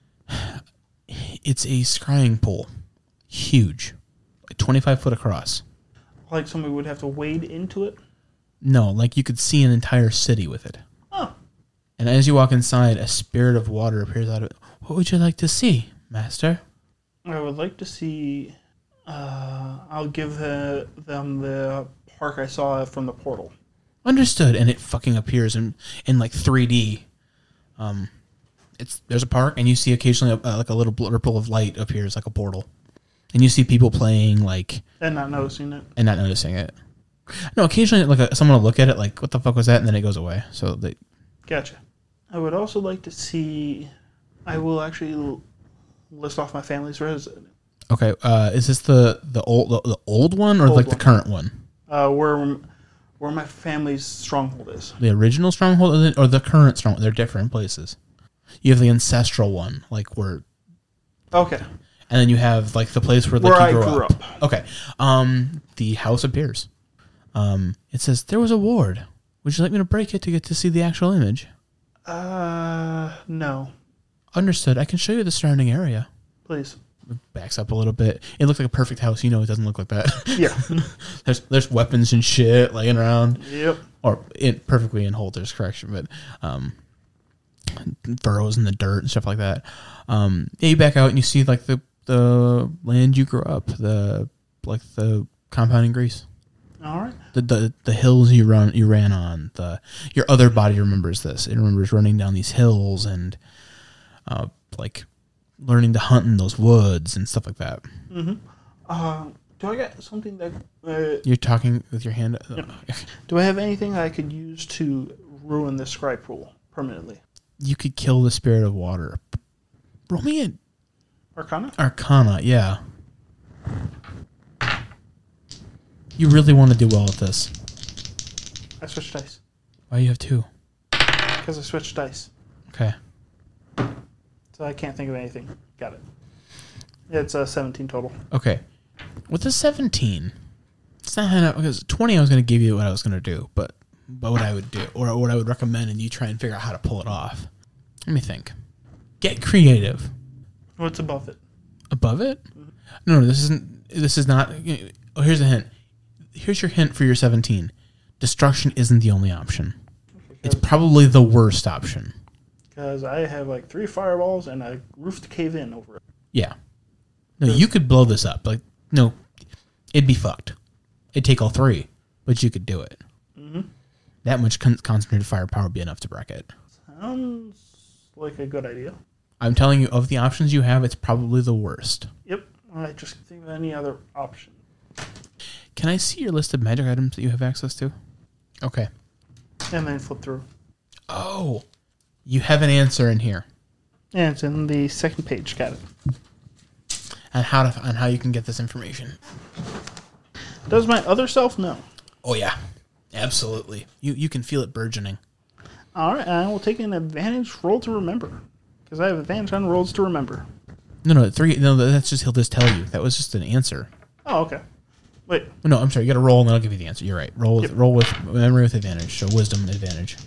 It's a scrying pool, huge, like twenty-five foot across. Like somebody would have to wade into it? No, like you could see an entire city with it. Oh. And as you walk inside, a spirit of water appears out of it. What would you like to see, Master? I would like to see. Uh, I'll give the, them the park I saw from the portal. Understood. And it fucking appears in, in like three D. Um, it's there's a park, and you see occasionally a, uh, like a little ripple of light appears like a portal, and you see people playing like And not noticing it. and not noticing it. No, occasionally like a, someone will look at it like, "What the fuck was that?" and then it goes away. So they Gotcha. I would also like to see. I will actually l- list off my family's residence. okay. Uh, is this the the old the, the old one or Old like the one. current one? Uh, where where my family's stronghold is. The original stronghold or the, or the current stronghold? They're different places. You have the ancestral one, like where, Okay. and then you have like the place where like Where you I grew, grew up. up. Okay. Um, the house appears. Um, it says there was a ward. Would you like me to break it to get to see the actual image? Uh, no. Understood. I can show you the surrounding area. Please. It backs up a little bit. It looks like a perfect house. You know, it doesn't look like that. Yeah. there's there's weapons and shit laying around, Yep. or it perfectly in Holter's correction, but um, furrows in the dirt and stuff like that. Um, yeah, you back out and you see like the the land you grew up, the like the compound in Greece. All right. The, the the hills you run you ran on, the your other body remembers this. It remembers running down these hills and uh, like learning to hunt in those woods and stuff like that. Mm-hmm. Uh, do I got something that? Uh, You're talking with your hand. do I have anything that I could use to ruin this scry pool permanently? You could kill the spirit of water. Roll me an Arcana? Arcana, yeah. You really want to do well with this. I switched dice. Why do you have two? Because I switched dice. Okay. So I can't think of anything. Got it. It's uh, seventeen total. Okay. With the seventeen, it's not enough because twenty I was going to give you what I was going to do, but but what I would do or what I would recommend, and you try and figure out how to pull it off. Let me think. Get creative. What's above it? Above it? No, no, this isn't. This is not. Oh, here's a hint. here's your hint for your seventeen. Destruction isn't the only option. It's probably the worst option. Because I have like three fireballs and a roof to cave in over it. Yeah. No, you could blow this up. Like, no, it'd be fucked. It'd take all three, but you could do it. Mm-hmm. That much con- concentrated firepower would be enough to wreck it. Sounds like a good idea. I'm telling you, of the options you have, it's probably the worst. Yep. I just think of any other option. Can I see your list of magic items that you have access to? Okay. And then flip through. Oh, you have an answer in here. And it's in the second page. Got it. And how to on how you can get this information. Does my other self know? Oh yeah, absolutely. You you can feel it burgeoning. All right, I will take an advantage roll to remember, because I have advantage on rolls to remember. No, no, three. No, that's just he'll just tell you. That was just an answer. Oh, okay. Wait. No, I'm sorry. You got to roll, and then I'll give you the answer. You're right. Roll with Yep. roll with memory with advantage. So wisdom advantage.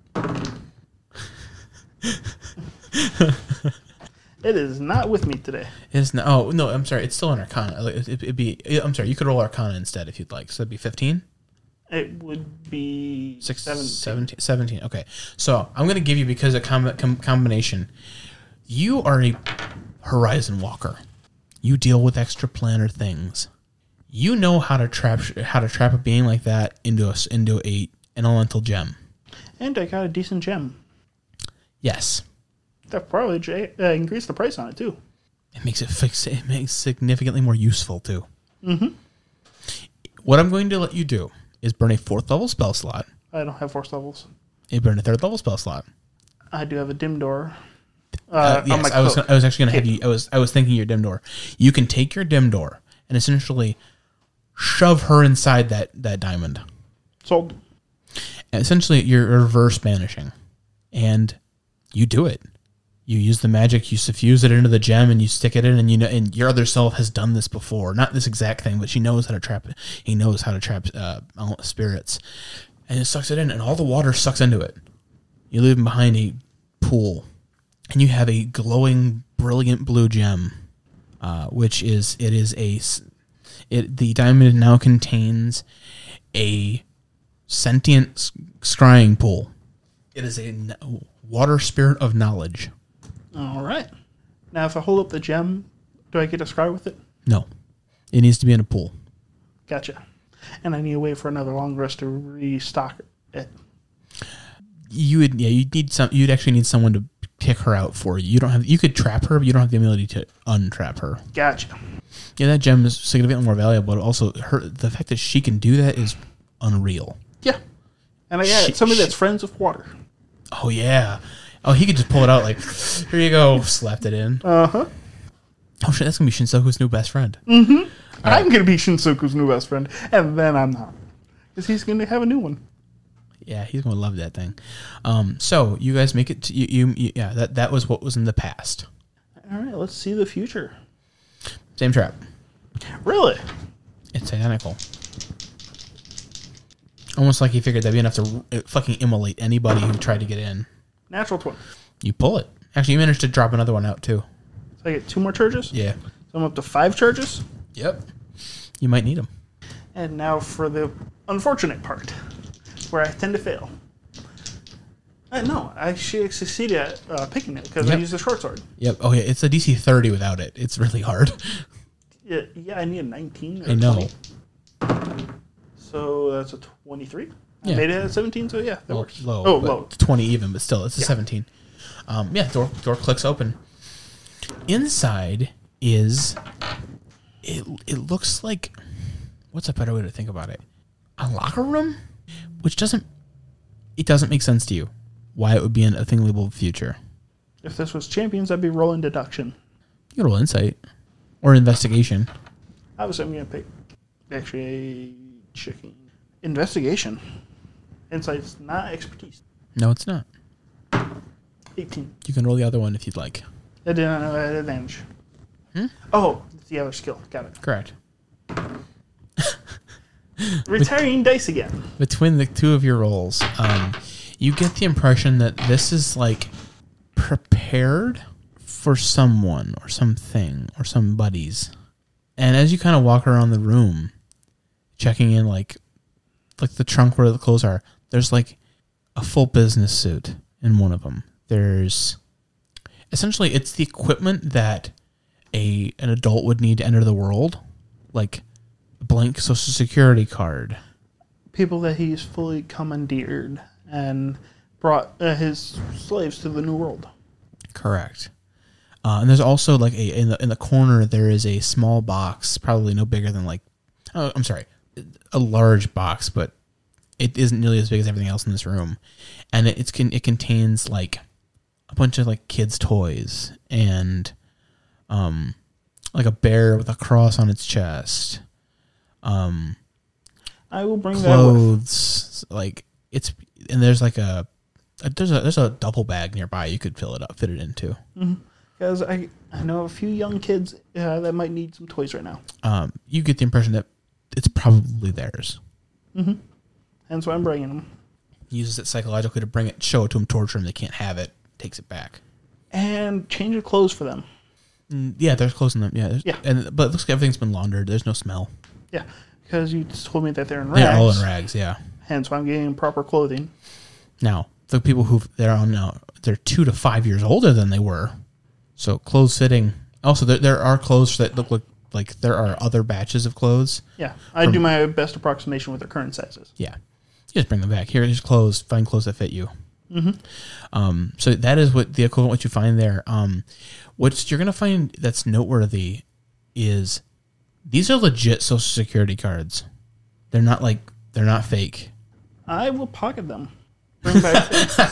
It is not with me today. It's no. Oh no, I'm sorry. It's still an Arcana. Like, it, it'd be. I'm sorry. You could roll Arcana instead if you'd like. So that'd be fifteen. It would be Six, seventeen. seventeen, seventeen. Okay. So I'm going to give you, because of com- com- combination, you are a horizon walker. You deal with extraplanar things. You know how to trap how to trap a being like that into a, into a an elemental gem. And I got a decent gem. Yes. That probably j- uh, increased the price on it too. It makes it fix it makes it significantly more useful too. Mm-hmm. What I'm going to let you do is burn a fourth level spell slot. I don't have force levels. You burn a third level spell slot. I do have a dim door. Uh, Uh, on yes, my I was. coat. I was actually going to have you. I was. I was thinking your dim door. You can take your dim door and essentially shove her inside that that diamond. Sold. And essentially, you're reverse banishing, and you do it. You use the magic. You suffuse it into the gem, and you stick it in. And you know, and your other self has done this before. Not this exact thing, but she knows how to trap it. He knows how to trap uh, spirits, and it sucks it in, and all the water sucks into it. You leave him behind a pool. And you have a glowing, brilliant blue gem, uh, which is it is a it. The diamond now contains a sentient scrying pool. It is a water spirit of knowledge. All right. Now, if I hold up the gem, do I get to scry with it? No, it needs to be in a pool. Gotcha. And I need to wait for another long rest to restock it. You would, yeah, you'd need some. You'd actually need someone to kick her out for you. You don't have. You could trap her, but you don't have the ability to untrap her. Gotcha. Yeah, that gem is significantly more valuable. But also, her the fact that she can do that is unreal. Yeah. And I got She- somebody she- that's friends with water. Oh yeah. Oh, he could just pull it out like, here you go, slapped it in. Uh huh. Oh shit, that's gonna be Shinsoku's new best friend. Mm-hmm. I'm going to be Shinsoku's new best friend, and then I'm not. Because he's going to have a new one. Yeah, he's gonna love that thing. Um, so you guys make it. To, you, you, you, yeah, that that was what was in the past. All right, let's see the future. Same trap. Really? It's identical. Almost like he figured that'd be enough to uh, fucking immolate anybody who tried to get in. Natural twenty. You pull it. Actually, you managed to drop another one out too. So I get two more charges? Yeah. So I'm up to five charges. Yep. You might need them. And now for the unfortunate part, where I tend to fail. Uh, no, I actually succeeded at uh, picking it because I Yep. used the short sword. Yep. Oh yeah, it's a D C thirty without it. It's really hard. Yeah, yeah, I need a nineteen. Or I know. twenty. So that's a twenty-three. Yeah. I made it at seventeen, so yeah, that Well, works. low. Oh, but low. it's twenty even, but still, it's a Yeah. seventeen. Um, yeah, door door clicks open. Inside is it. It looks like, what's a better way to think about it? A locker room, which doesn't it doesn't make sense to you. Why it would be in a thing labeled future? If this was champions, I'd be rolling deduction. You can roll insight or investigation. Obviously, I'm going to pick actually checking investigation. Insight's not expertise. No, it's not. eighteen. You can roll the other one if you'd like. I did not know I had advantage. Hmm? Oh, it's the other skill. Got it. Correct. Retiring dice again. Between the two of your rolls, um, you get the impression that this is like prepared for someone or something or somebody's. And as you kind of walk around the room, checking in like like the trunk where the clothes are. There's like a full business suit in one of them. There's essentially it's the equipment that a an adult would need to enter the world, like a blank social security card. People that he's fully commandeered and brought uh, his slaves to the new world. Correct. Uh, and there's also like a in the in the corner there is a small box, probably no bigger than like oh, I'm sorry, a large box, but it isn't nearly as big as everything else in this room, and it, it's can it contains like a bunch of like kids' toys and um like a bear with a cross on its chest, um I will bring that with. clothes, like it's and there's like a, a there's a there's a duffel bag nearby you could fill it up, fit it into. Because I I know a few young kids uh, that might need some toys right now. Um, you get the impression that it's probably theirs. Mm-hmm. Hence why I'm bringing them. Uses it psychologically to bring it, show it to them, torture them. They can't have it. Takes it back. And change of clothes for them. Mm, yeah, there's clothes in them. Yeah, Yeah. And but it looks like everything's been laundered. There's no smell. Yeah, because you just told me that they're in rags. They're all in rags. Yeah. Hence why I'm getting proper clothing. Now the people who they're on now, they're two to five years older than they were. So clothes fitting. Also, there there are clothes that look like like there are other batches of clothes. Yeah, I From- do my best approximation with their current sizes. Yeah. You just bring them back. Here, here's clothes. Find clothes that fit you. Mm-hmm. Um, so that is what the equivalent what you find there. Um, what you're gonna find that's noteworthy is these are legit Social Security cards. They're not like they're not fake. I will pocket them. Bring back.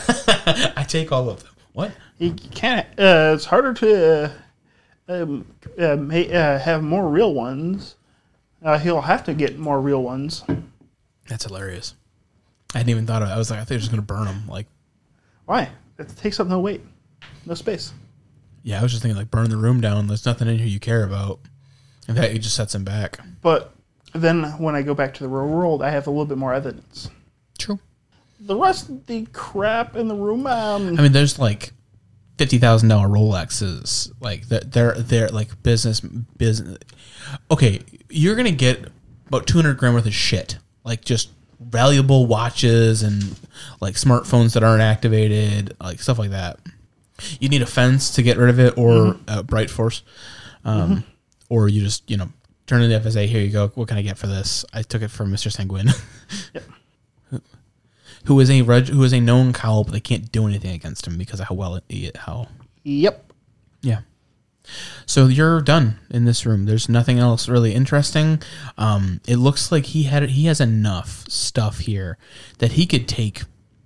I take all of them. What? You can't. Uh, it's harder to uh, um, uh, ma- uh, have more real ones. Uh, he'll have to get more real ones. That's hilarious. I hadn't even thought of it. I was like, I think they're just gonna burn them. Like, Why? It takes up no weight, no space. yeah, I was just thinking like burn the room down. There's nothing in here you care about. In fact, it just sets them back. But then when I go back to the real world, I have a little bit more evidence. True. The rest of the crap in the room, um, I mean, there's like fifty thousand dollar Rolexes. Like they're, they're they're like business business. Okay, you're gonna get about two hundred grand worth of shit, like just valuable watches and like smartphones that aren't activated, like stuff like that. You need a fence to get rid of it, or mm-hmm. a bright force, um, mm-hmm. or you just you know turn to the F S A. Here you go. What can I get for this? I took it from Mister Sanguine. Yep. Who is a reg- who is a known cowl, but they can't do anything against him because of how well it how. Yep. Yeah. So you're done in this room. There's nothing else really interesting. Um, it looks like he had he has enough stuff here that he could take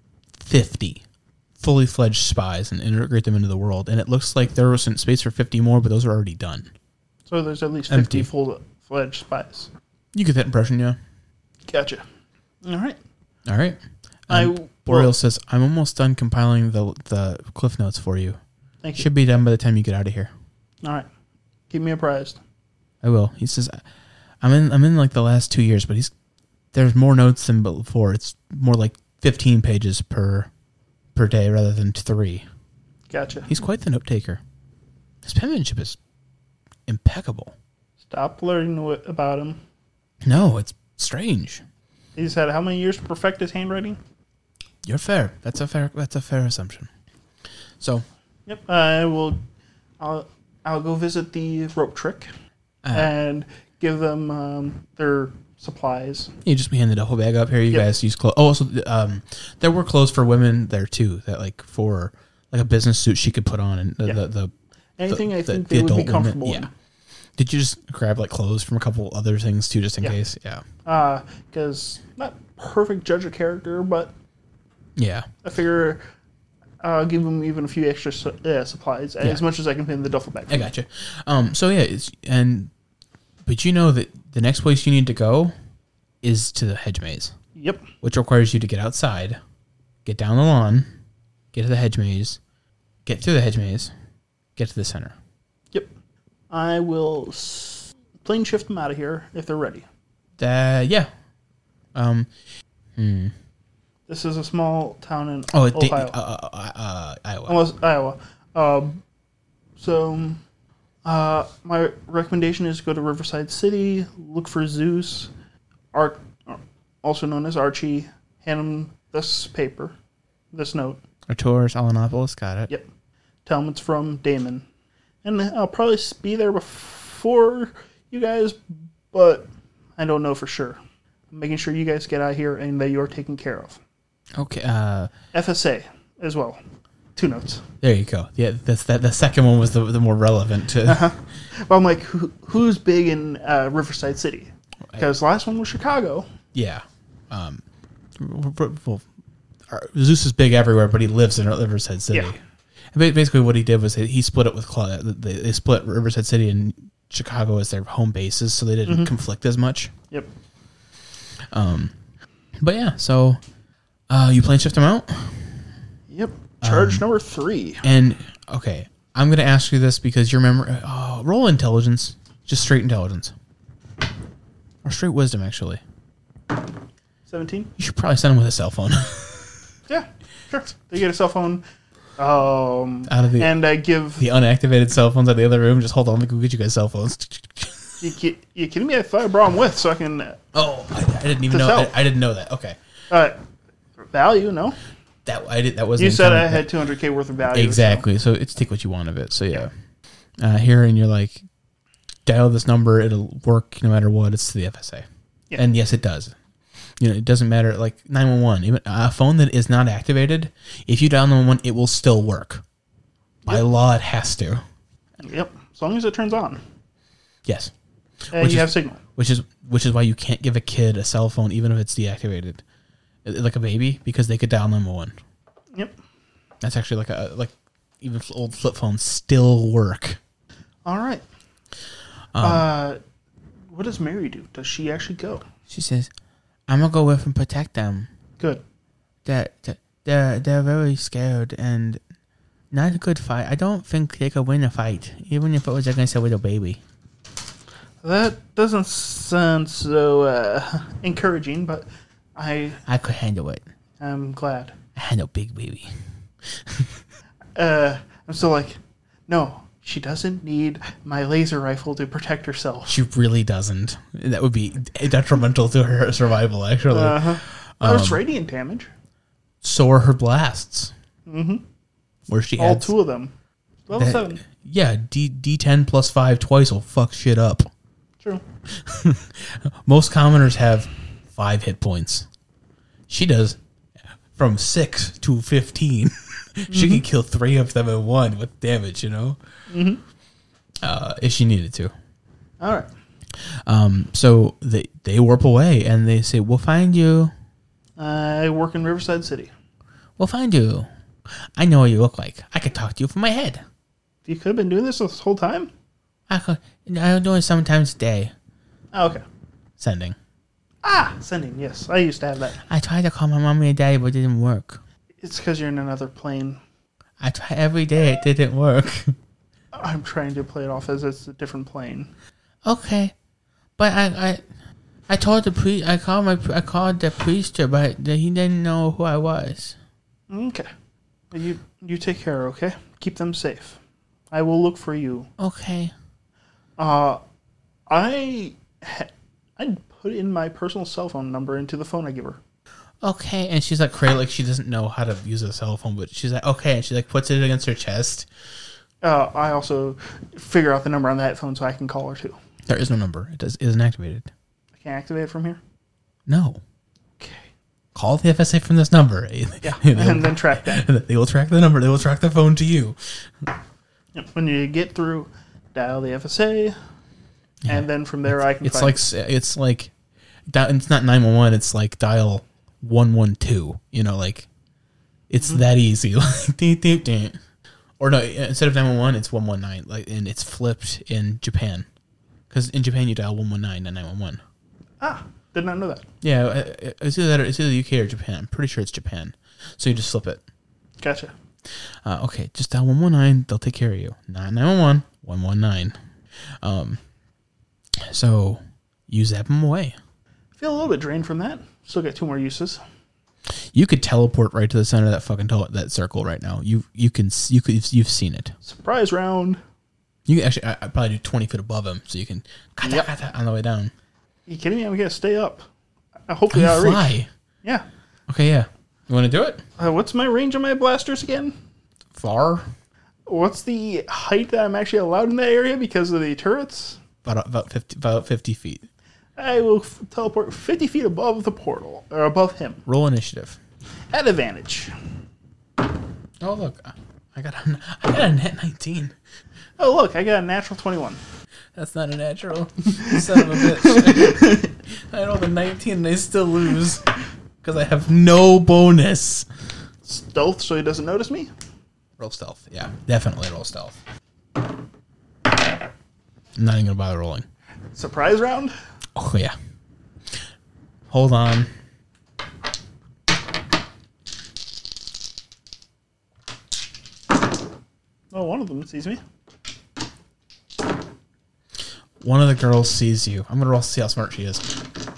fifty fully fledged spies and integrate them into the world. And it looks like there was some space for fifty more, but those are already done. So there's at least fifty Empty. full-fledged spies. You get that impression, yeah. Gotcha. All right. All right. I Um, Boreal well, says, I'm almost done compiling the the cliff notes for you. Thank you. Should be done by the time you get out of here. All right. Keep me apprised. I will. He says, I'm in I'm in like the last two years, but he's there's more notes than before. It's more like fifteen pages per per day rather than three. Gotcha. He's quite the note taker. His penmanship is impeccable. Stop learning wh- about him. No, it's strange. He's had how many years to perfect his handwriting? You're fair. That's a fair. That's a fair assumption. So, Yep. I will. I'll. I'll go visit the rope trick uh, and give them um, their supplies. you just hand the duffel bag up here. You Yep. guys use clothes. Oh, also, um, there were clothes for women there too. That like for like a business suit she could put on, and the Yeah. the, the Anything the, I the, think the they would be adult comfortable women. Yeah. Did you just grab like clothes from a couple other things too, just in Yeah. case? Yeah. in. Because not perfect judge of character, but Yeah. I figure I'll give them even a few extra su- uh, supplies, Yeah. as much as I can fit in the duffel bag. I gotcha. Um. So yeah, it's and but you know that the next place you need to go is to the hedge maze, Yep. which requires you to get outside, get down the lawn, get to the hedge maze, get through the hedge maze, get to the center. Yep. I will s- plane shift them out of here if they're ready. Uh, yeah. Um. Hmm. This is a small town in Oh, it, Ohio. uh, uh, uh, uh, Iowa. Almost Iowa. Um, so, uh, my recommendation is go to Riverside City, look for Zeus, Ar- also known as Archie, hand him this paper, this note. Arturis Alanopoulos, got it. Yep. Tell him it's from Damon. And I'll probably be there before you guys, but I don't know for sure. I'm making sure you guys get out here and that you're taken care of. Okay. Uh, F S A as well. Two notes. there you go. Yeah, that's that. The second one was the the more relevant to. Uh-huh. But I'm like, who, who's big in uh, Riverside City? Because the last one was Chicago. Yeah. Um, well, Zeus is big everywhere, but he lives in Riverside City. Yeah. And basically, what he did was he split it with Claude. They, they split Riverside City and Chicago as their home bases, so they didn't mm-hmm. conflict as much. Yep. Um, but yeah, so uh, you plane shift him out. Yep. Charge um, number three. And okay, I'm going to ask you this because you remember. Oh, roll intelligence, just straight intelligence, or straight wisdom, actually. Seventeen. You should probably send him with a cell phone. Yeah, sure. They get a cell phone. Um, out of the and I give the unactivated cell phones out of the other room. Just hold on, let me go get you guys cell phones. You, ki- you kidding me? I thought I brought them with so I can. Uh, oh, I, I didn't even know. I, I didn't know that. Okay. Uh, value, no. That I did. That wasn't. You said I had two hundred k worth of value. Exactly. So. so it's take what you want of it. So yeah, uh, here and you're like, dial this number. It'll work no matter what. It's the F S A. Yeah. And yes, it does. You know, it doesn't matter. Like nine one one, even a phone that is not activated, if you dial nine one one, it will still work. By yep. law, it has to. Yep. As long as it turns on. Yes. And you is, have signal. Which is which is why you can't give a kid a cell phone even if it's deactivated, like a baby, because they could dial nine one one. Yep. That's actually like a like even old flip phones still work. All right. Um, uh, what does Mary do? Does she actually go? She says, "I'm gonna go with and protect them." Good. They're they're they're very scared and not a good fight. I don't think they could win a fight, even if it was against a little baby. That doesn't sound so uh, encouraging, but I I could handle it. I'm glad. I handle big baby. uh, I'm still like, no, she doesn't need my laser rifle to protect herself. She really doesn't. That would be detrimental to her survival, actually. Uh-huh. That was um, radiant damage. So are her blasts. Mm-hmm. Where she all adds, two of them. Level that, seven. Yeah, D D ten plus five twice will fuck shit up. True. Most commoners have five hit points. She does from six to fifteen. Mm-hmm. She can kill three of them in one with damage, you know? Mm-hmm. Uh, if she needed to. All right. Um, so they, they warp away and they say, "We'll find you." I work in Riverside City. "We'll find you. I know what you look like. I could talk to you from my head." You could have been doing this this whole time? I could. I'm doing it sometimes a day. Oh, okay. Sending. Ah, sending, yes. I used to have that. I tried to call my mommy and daddy, but it didn't work. It's because you're in another plane. I try every day. It didn't work. I'm trying to play it off as it's a different plane. Okay. But I... I I told the priest, I called my, I called the priester, but he didn't know who I was. Okay. You you take care, okay? Keep them safe. I will look for you. Okay. Uh, I ha- I put in my personal cell phone number into the phone I give her. Okay, and she's like crazy, like she doesn't know how to use a cell phone, but she's like, okay, and she like puts it against her chest. Uh, I also figure out the number on that phone so I can call her too. There is no number. It does it isn't activated. I can't activate it from here? No. Okay. Call the F S A from this number. Yeah, and then track that. They will track the number. They will track the phone to you. When you get through, dial the F S A, yeah. And then from there it's, I can. It's find like it's like, it's not nine one one. It's like dial one one two. You know, like it's mm-hmm. that easy. Like dee, dee, dee. Or no, instead of nine one one, it's one one nine. Like, and it's flipped in Japan, because in Japan you dial one one nine, not nine one one. Ah, did not know that. Yeah, it's either that or it's either the U K or Japan. I'm pretty sure it's Japan. So you just flip it. Gotcha. Uh, okay, just dial one one nine. They'll take care of you. Not nine one one, one one nine. Um, so you zap them away. I feel a little bit drained from that. Still got two more uses. You could teleport right to the center of that fucking tele- that circle right now. You you can you could you've seen it. Surprise round. You can actually I, I'd probably do twenty feet above him, so you can yep. on the way down. Are you kidding me? I'm gonna stay up. Uh, hopefully You out of reach. fly. Yeah. Okay, yeah. You want to do it? Uh, what's my range on my blasters again? Far? What's the height that I'm actually allowed in that area because of the turrets? About about fifty about fifty feet. I will f- teleport fifty feet above the portal, or above him, Roll initiative. at advantage. Oh look, I got a, I got a net nineteen. Oh, look, I got a natural twenty-one. That's not a natural. Son of a bitch. I rolled a nineteen and I still lose because I have no bonus. Stealth so he doesn't notice me? Roll stealth. Yeah, definitely roll stealth. I'm not even gonna bother rolling. Surprise round? Oh yeah. Hold on. Oh, one of them sees me. One of the girls sees you. I'm gonna roll to see how smart she is.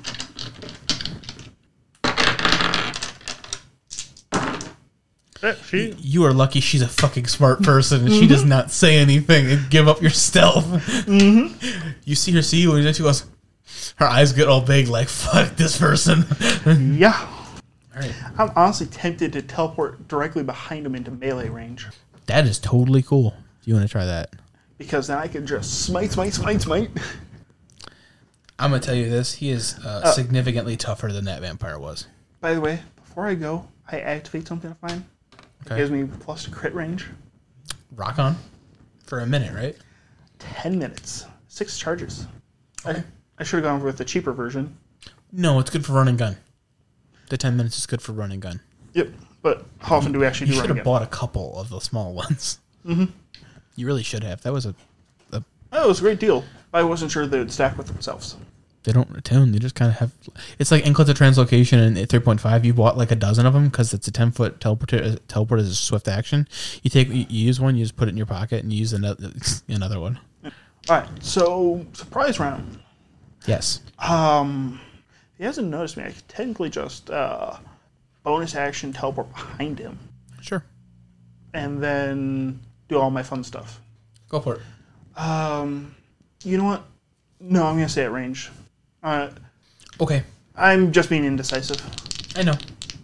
Eh, she, You are lucky she's a fucking smart person and she does not say anything and give up your stealth. Mm-hmm. You see her see you and then she goes, her eyes get all big like, fuck this person. yeah. All right. I'm honestly tempted to teleport directly behind him into melee range. That is totally cool. You want to try that? Because then I can just smite, smite, smite, smite. I'm going to tell you this. He is uh, Uh, significantly tougher than that vampire was. By the way, before I go, I activate something to find. It Okay. gives me plus to crit range. Rock on. For a minute, right? Ten minutes. Six charges. Okay. I, I should have gone with the cheaper version. No, it's good for run and gun. The ten minutes is good for run and gun. Yep. But how often do we actually You do should run have again? bought a couple of the small ones. Mm-hmm. You really should have. That was a... a Oh, it was a great deal. I wasn't sure they would stack with themselves. They don't attune. They just kind of have. It's like Inklet of Translocation and three point five. You bought like a dozen of them because it's a ten foot teleport. Teleport is a swift action. You take, you use one, you just put it in your pocket, and you use another another one. All right. So surprise round. Yes. Um, if he hasn't noticed me, I could technically just uh, bonus action teleport behind him, Sure. and then do all my fun stuff. Go for it. Um, you know what? No, I'm gonna stay at range. Uh, Okay. I'm just being indecisive. I know.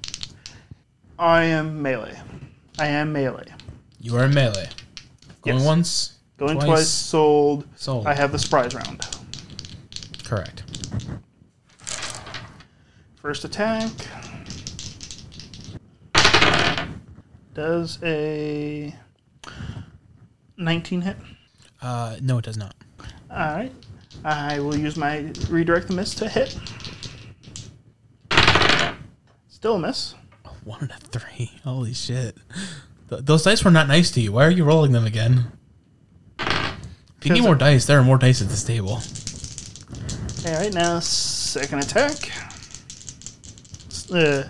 I am melee. I am melee. You are in melee. Going Yes. once. Going Twice. twice, sold. Sold. I have the surprise round. Correct. First attack does a nineteen hit. Uh, no, it does not. All right. I will use my redirect the miss to hit. Still a miss. Oh, one and a three. Holy shit. Th- those dice were not nice to you. Why are you rolling them again? If you need more dice, there are more dice at this table. All right, now second attack. Uh,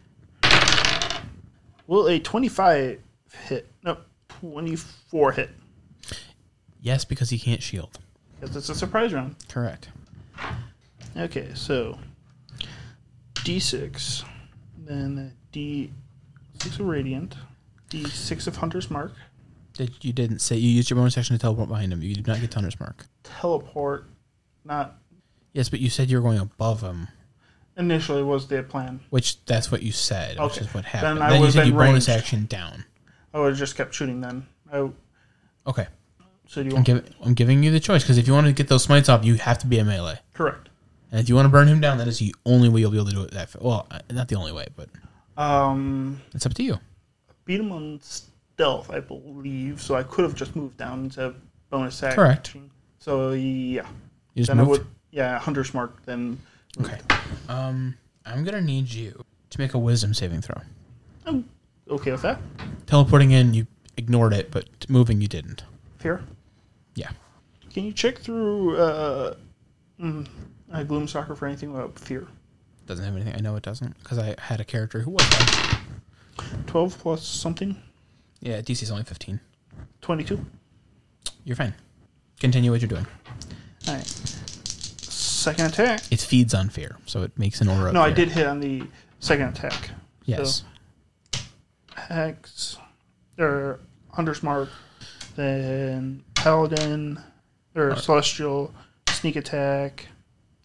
will a twenty-five hit? No, twenty-four hit. Yes, because he can't shield. Because it's a surprise round. Correct. Okay, so D six, then D six of Radiant, D six of Hunter's Mark, Did you didn't say you used your bonus action to teleport behind him. You did not get Hunter's Mark. teleport. Not Yes, but you said you were going above him, initially was the plan. which that's what you said, which Okay. is what happened. Then I Then, you would've said you been bonus ranged. action down. I would have just kept shooting then. I, Okay, so do you I'm, want? giving I'm giving you the choice because if you want to get those smites off, you have to be a melee. Correct. And if you want to burn him down, that is the only way you'll be able to do it. That fa- well, uh, not the only way, but Um, it's up to you. beat him on stealth, I believe. So I could have just moved down to bonus action. Correct. So yeah, You just then moved. I would. Yeah, Hunter's Mark. Then Okay. Um, I'm gonna need you to make a Wisdom saving throw. I'm okay with that. Teleporting in, you ignored it, but moving, you didn't. Fair. Yeah. Can you check through uh, mm, uh, Gloom Stalker for anything about fear? Doesn't have anything. I know it doesn't because I had a character who was one. twelve plus something? Yeah, D C's only fifteen. twenty-two? You're fine. Continue what you're doing. All right. Second attack. It feeds on fear, so it makes an aura. of No, I fear. did hit on the second attack. Yes. So, Hex, or Hunter's Mark, then Paladin, or Alright. Celestial, Sneak Attack,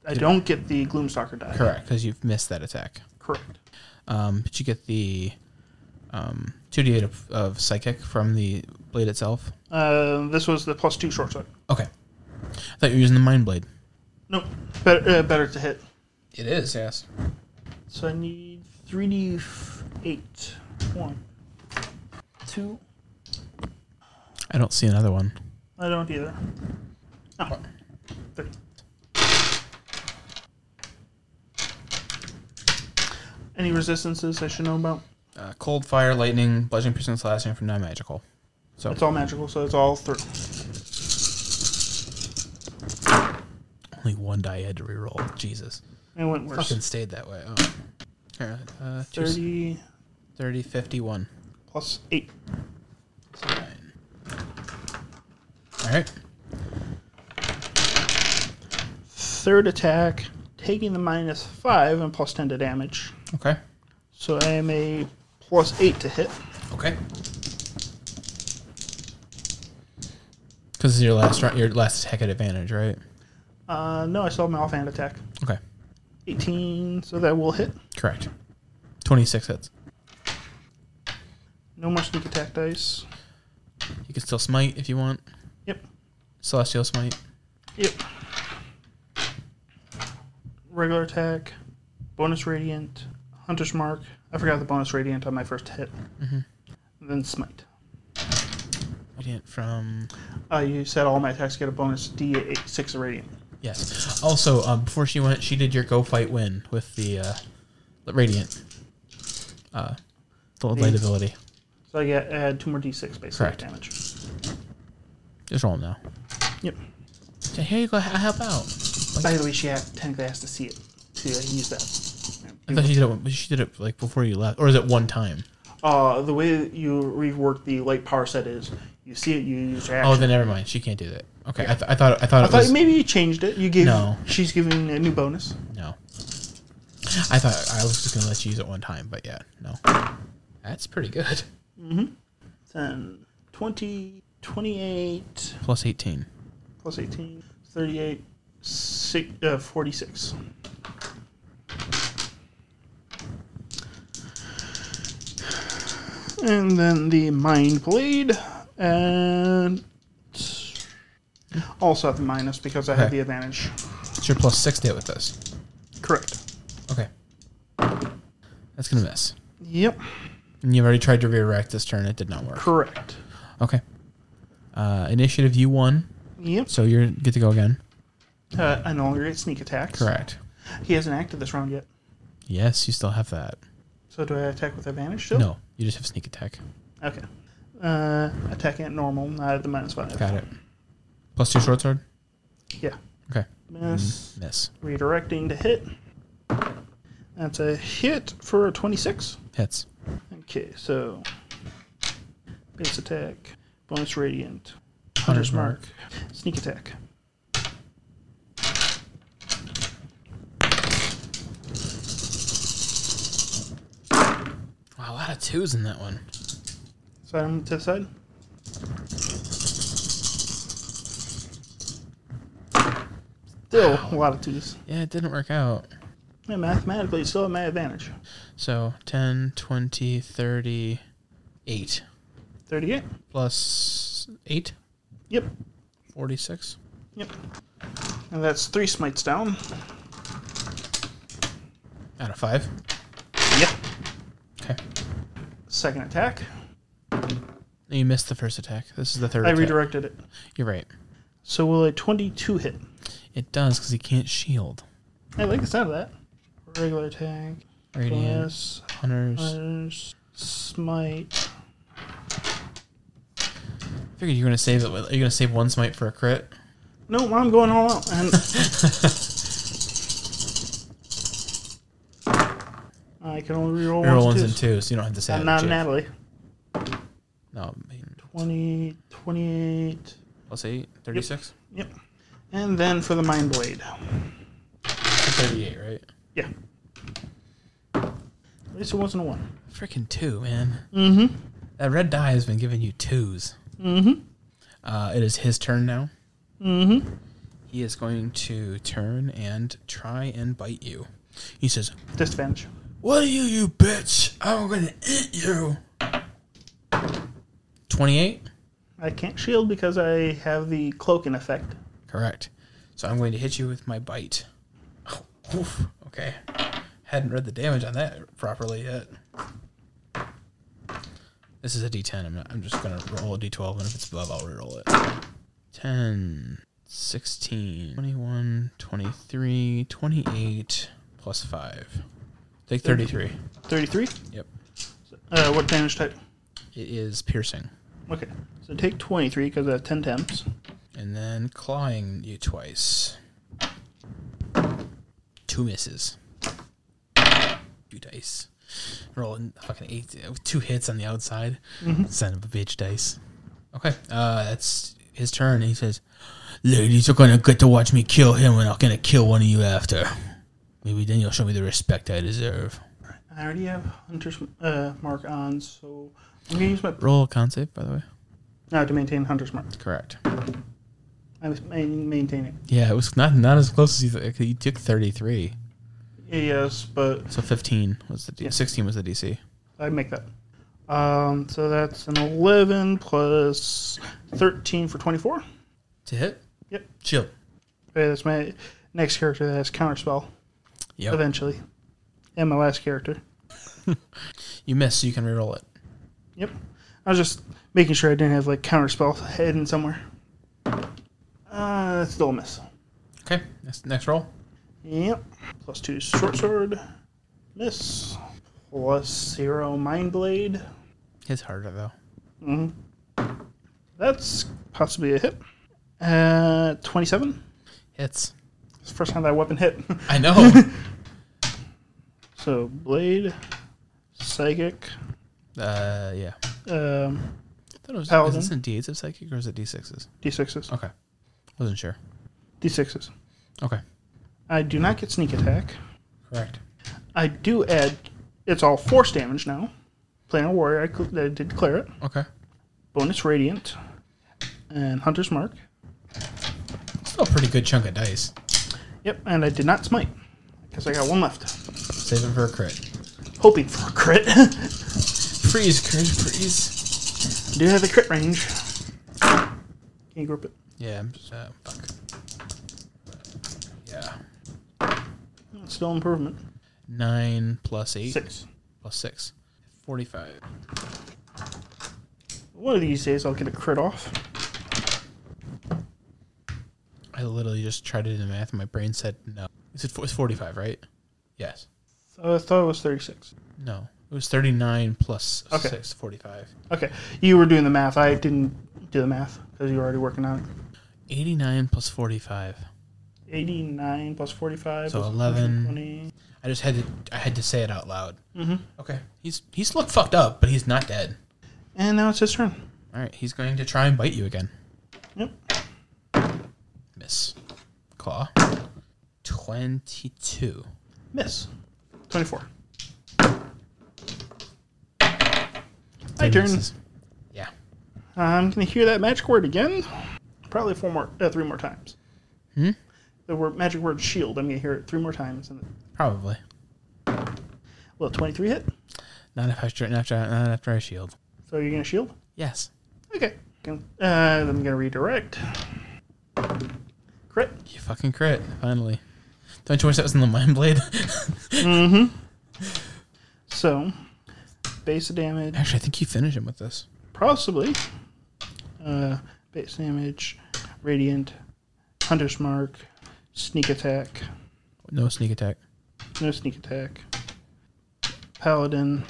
I don't get the Gloomstalker die. Correct, because you've missed that attack. Correct. Um, but you get the um, two d eight of, of Psychic from the blade itself. Uh, this was the plus two short sword. Okay. I thought you were using the Mind Blade. No, better, uh, better to hit. It is, yes. So I need three d eight. One, two. I don't see another one. I don't either. Oh, three. Any resistances I should know about? Uh, cold, fire, lightning, bludgeoning, piercing, slashing from non-magical. So It's all magical, so it's all three. only one die I had to reroll. Jesus. It went worse. Fucking stayed that way. Oh. Here, uh, two- thirty thirty, fifty-one. plus eight. Nine. All right. Third attack, taking the minus five and plus ten to damage. Okay. So I am a plus eight to hit. Okay. Because your last round, your last attack at advantage, right? Uh, no, I still have my offhand attack. Okay. eighteen, so that will hit. Correct. twenty-six hits. No more sneak attack dice. You can still smite if you want. Yep. Celestial smite. Yep. Regular attack, bonus radiant, hunter's mark. I forgot the bonus radiant on my first hit. Mm-hmm. And then smite. Radiant from... Uh, you said all my attacks get a bonus d eight, six of radiant. Yes. Also, um, before she went, she did your go fight win with the, uh, the radiant. Uh, the light ability. So I get add two more d six basically Correct. damage. Just roll them now. Yep. Okay, here you go. I'll help out. By the way, she had, technically has to see it to uh, use that. I thought she did it. She did it like before you left, or is it one time? Uh, the way that you rework the light power set is you see it, you use your action. Oh, then never mind. She can't do that. Okay, I, th- I thought I thought I it thought was maybe you changed it. You gave No. She's giving a new bonus. no. I thought I was just gonna let you use it one time, but yeah, no. That's pretty good. Mm-hmm. Then twenty, twenty-eight Plus eighteen. plus eighteen, thirty-eight, six, uh, forty-six. And then the Mind Blade, and also at the minus because I have Okay. the advantage. It's your plus six to hit with this. Correct. Okay. That's gonna miss. Yep. And you've already tried to redirect this turn. It did not work. Correct. Okay. Uh, initiative, you won, Yep. so you're good to go again. Uh, I no longer get sneak attacks. Correct. He hasn't acted this round yet. Yes, you still have that. So do I attack with advantage still? No, you just have sneak attack. Okay. Uh, attacking at normal, not at the minus five. Got it. Plus two short sword. Yeah. Okay. Miss. Miss. Redirecting to hit. That's a hit for a twenty-six. Hits. Okay, so base attack, bonus radiant, Hunter's hunter's mark, sneak attack. Wow, a lot of twos in that one. So I'm to the side. Still a lot of twos. Yeah, it didn't work out. Yeah, mathematically, still at my advantage. So ten, twenty, thirty, eight. thirty-eight. Plus eight. Yep. forty-six. Yep. And that's three smites down. Out of five. Yep. Okay. Second attack. You missed the first attack. This is the third I attack. redirected it. You're right. So will a twenty-two hit? It does because he can't shield. I like the sound of that. Regular attack. Radiant. Plus, Hunters. hunters, smite. I figured you're gonna save it. With, are you gonna save one smite for a crit? No, I'm going all out. And I can only reroll Reroll ones ones and and twos. twos, so you don't have to save I'm it. not Jake. Natalie. No, I mean, twenty, twenty-eight. plus eight, thirty-six? Yep. And then for the Mind Blade. thirty-eight, right? Yeah. At least it wasn't a one. Freaking two, man. Mm-hmm. That red die has been giving you twos. Mm-hmm. Uh, it is his turn now. Mm-hmm. He is going to turn and try and bite you. He says, Disadvantage. "What are you, you bitch? I'm going to eat you." twenty-eight? I can't shield because I have the cloaking effect. Correct. So I'm going to hit you with my bite. Oh, oof. Okay. Hadn't read the damage on that properly yet. This is a D ten. I'm, not, I'm just going to roll a D twelve, and if it's above, I'll reroll it. ten, sixteen, twenty-one, twenty-three, twenty-eight, plus five. Take thirty-three. thirty-three? Yep. Uh, what damage type? It is piercing. Okay. So take twenty-three because I have ten temps. And then clawing you twice. Two misses. Two dice. Rolling fucking eight. Two hits on the outside. Mm-hmm. Son of a bitch dice. Okay. Uh, that's his turn. He says, "Ladies are going to get to watch me kill him, and I'm going to kill one of you after. Maybe then you'll show me the respect I deserve." I already have Hunter's uh, Mark on, so I'm going to use my... Roll a con save, by the way. No, to maintain Hunter's Mark. Correct. I was main- maintaining. Yeah, it was not not as close as you thought. You took thirty-three. Yes, but So fifteen was the D- Yeah. sixteen was the D C. I make that. Um, so that's an eleven plus thirteen for twenty-four. To hit? Yep. Shield. Okay, that's my next character that has counterspell. Yep. Eventually. And my last character. You miss, so you can reroll it. Yep. I was just making sure I didn't have like counterspell hidden somewhere. Uh, still a miss. Okay. Next, next roll. Yep. Plus two short sword. Miss. Plus zero mind blade. His harder though. Mm-hmm. That's possibly a hit. Uh, twenty-seven. Hits. It's the first time that weapon hit. I know. So blade, psychic. uh, yeah. Um, I thought it was. Paladin. Is this in D eights of psychic or is it D sixes? D sixes. Okay. Wasn't sure. D sixes. Okay. I do not get sneak attack. Correct. I do add. It's all force damage now. Planar warrior. I, cl- I did declare it. Okay. Bonus radiant. And Hunter's Mark. Still a pretty good chunk of dice. Yep. And I did not smite because I got one left. Save it for a crit. Hoping for a crit. Freeze, crit, freeze. I do have the crit range. Can you group it? Yeah, I'm just, uh, fuck. Yeah. Still improvement. Nine plus eight. Six. Plus six. Forty-five. One of these days I'll get a crit off. I literally just tried to do the math and my brain said no. It's it's forty-five, right? Yes. So I thought it was thirty-six. No. It was thirty-nine plus Okay. six, forty-five. Okay. You were doing the math. I didn't do the math because you were already working on it. eighty-nine plus forty-five. eighty-nine plus forty-five. So plus eleven. twenty. I just had to I had to say it out loud. Mm-hmm. Okay. He's he's looked fucked up, but he's not dead. And now it's his turn. All right, he's going to try and bite you again. Yep. Miss. Claw. twenty-two. Miss. twenty-four. Three My turn. misses. Yeah. I'm going to hear that magic word again. Probably four more, uh, three more times. Hmm? The word magic word shield. I'm going to hear it three more times. And Probably. will twenty-three hit? Not if I str- not after, not after I shield. So you're going to shield? Yes. Okay. Uh, then I'm going to redirect. Crit. You fucking crit, finally. Don't you wish that was in the Mind Blade? Mm-hmm. So, base damage. Actually, I think you finish him with this. Possibly. Uh, base damage, radiant, hunter's mark, sneak attack, No sneak attack. no sneak attack, paladin,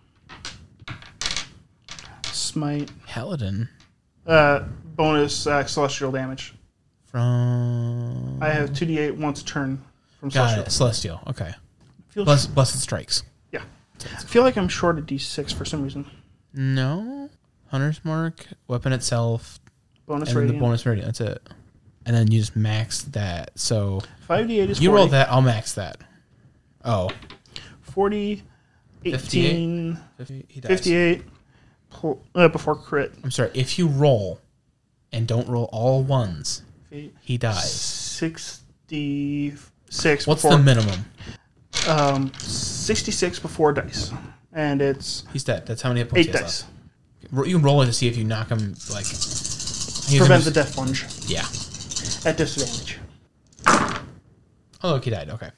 smite, Paladin uh, bonus uh, celestial damage. from... I have two d eight once a turn from Got celestial. it. Celestial. Okay. Feel, Bless, blessed strikes. yeah. I feel like I'm short of d six for some reason. No. Hunter's mark, weapon itself, Bonus and then the radiant. bonus radiant. That's it. And then you just max that. So five d eight is you forty. roll that, I'll max that. Oh. forty, eighteen, fifty, he dies. fifty-eight, pl- uh, before crit. I'm sorry. If you roll and don't roll all ones, he dies. sixty-six. What's before, the minimum? Um, sixty-six before dice, and it's He's dead. That's how many hit points eight he has dice. left. You can roll it to see if you knock him. Like Prevent the death plunge Yeah. at disadvantage. Oh, look, he died. Okay.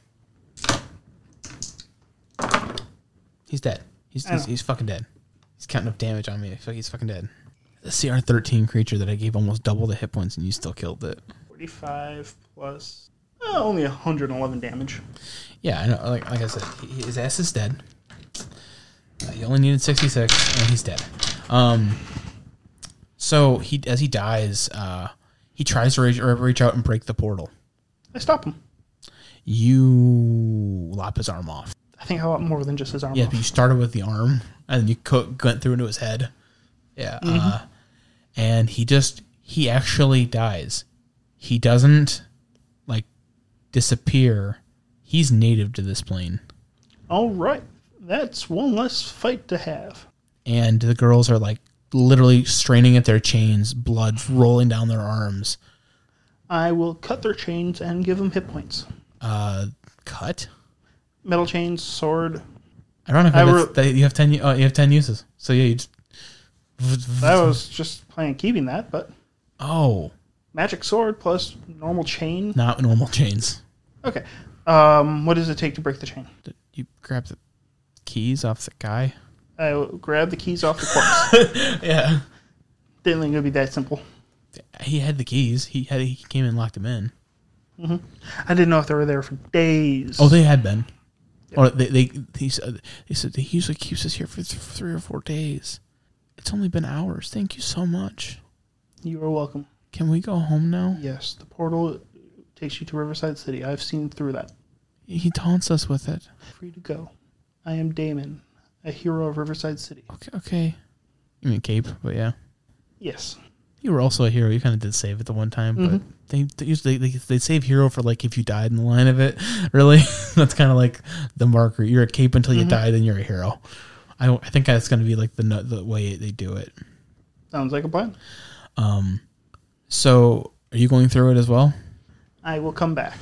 He's dead. He's I he's, know. he's fucking dead. He's counting up damage on me. I feel like he's fucking dead. The C R thirteen creature that I gave almost double the hit points and you still killed it. forty-five plus uh, only one hundred eleven damage. Yeah, I know. Like like I said, he, his ass is dead. Uh, he only needed sixty-six, and he's dead. Um. So he as he dies, uh, he tries to reach, reach out and break the portal. I stop him. You lop his arm off. I think I got more than just his arm Yeah, off. but you started with the arm, and then you co- went through into his head. Yeah, Mm-hmm. uh, and he just he actually dies. He doesn't like disappear. He's native to this plane, All right. That's one less fight to have. and the girls are like literally straining at their chains, blood rolling down their arms. I will cut their chains and give them hit points. Uh, cut. Metal chains, sword. Ironically, I that's, were- that you have ten. Oh, you have ten uses. So yeah, you just. I was just planning on keeping that, but Oh, magic sword plus normal chain. not normal chains. Okay. Um, what does it take to break the chain? You grab the keys off the guy. I will grab the keys off the corpse. Yeah. Didn't think it would be that simple. He had the keys. He had. He came and locked them in. I didn't know if they were there for days. Oh, they had been. Or they they he said they said he usually keeps us here for th- three or four days. It's only been hours. Thank you so much. You are welcome. Can we go home now? Yes, the portal takes you to Riverside City. I've seen through that. He taunts us with it. Free to go. I am Damon, a hero of Riverside City. Okay, okay. You mean Cape, but yeah. Yes. You were also a hero. You kind of did save it the one time, but Mhm. they, they usually they, they save hero for like if you died in the line of it. Really, that's kind of like the marker. You're a cape until you Mhm. die, then you're a hero. I don't- I think that's going to be like the no- the way they do it. Sounds like a plan. Um, so are you going through it as well? I will come back.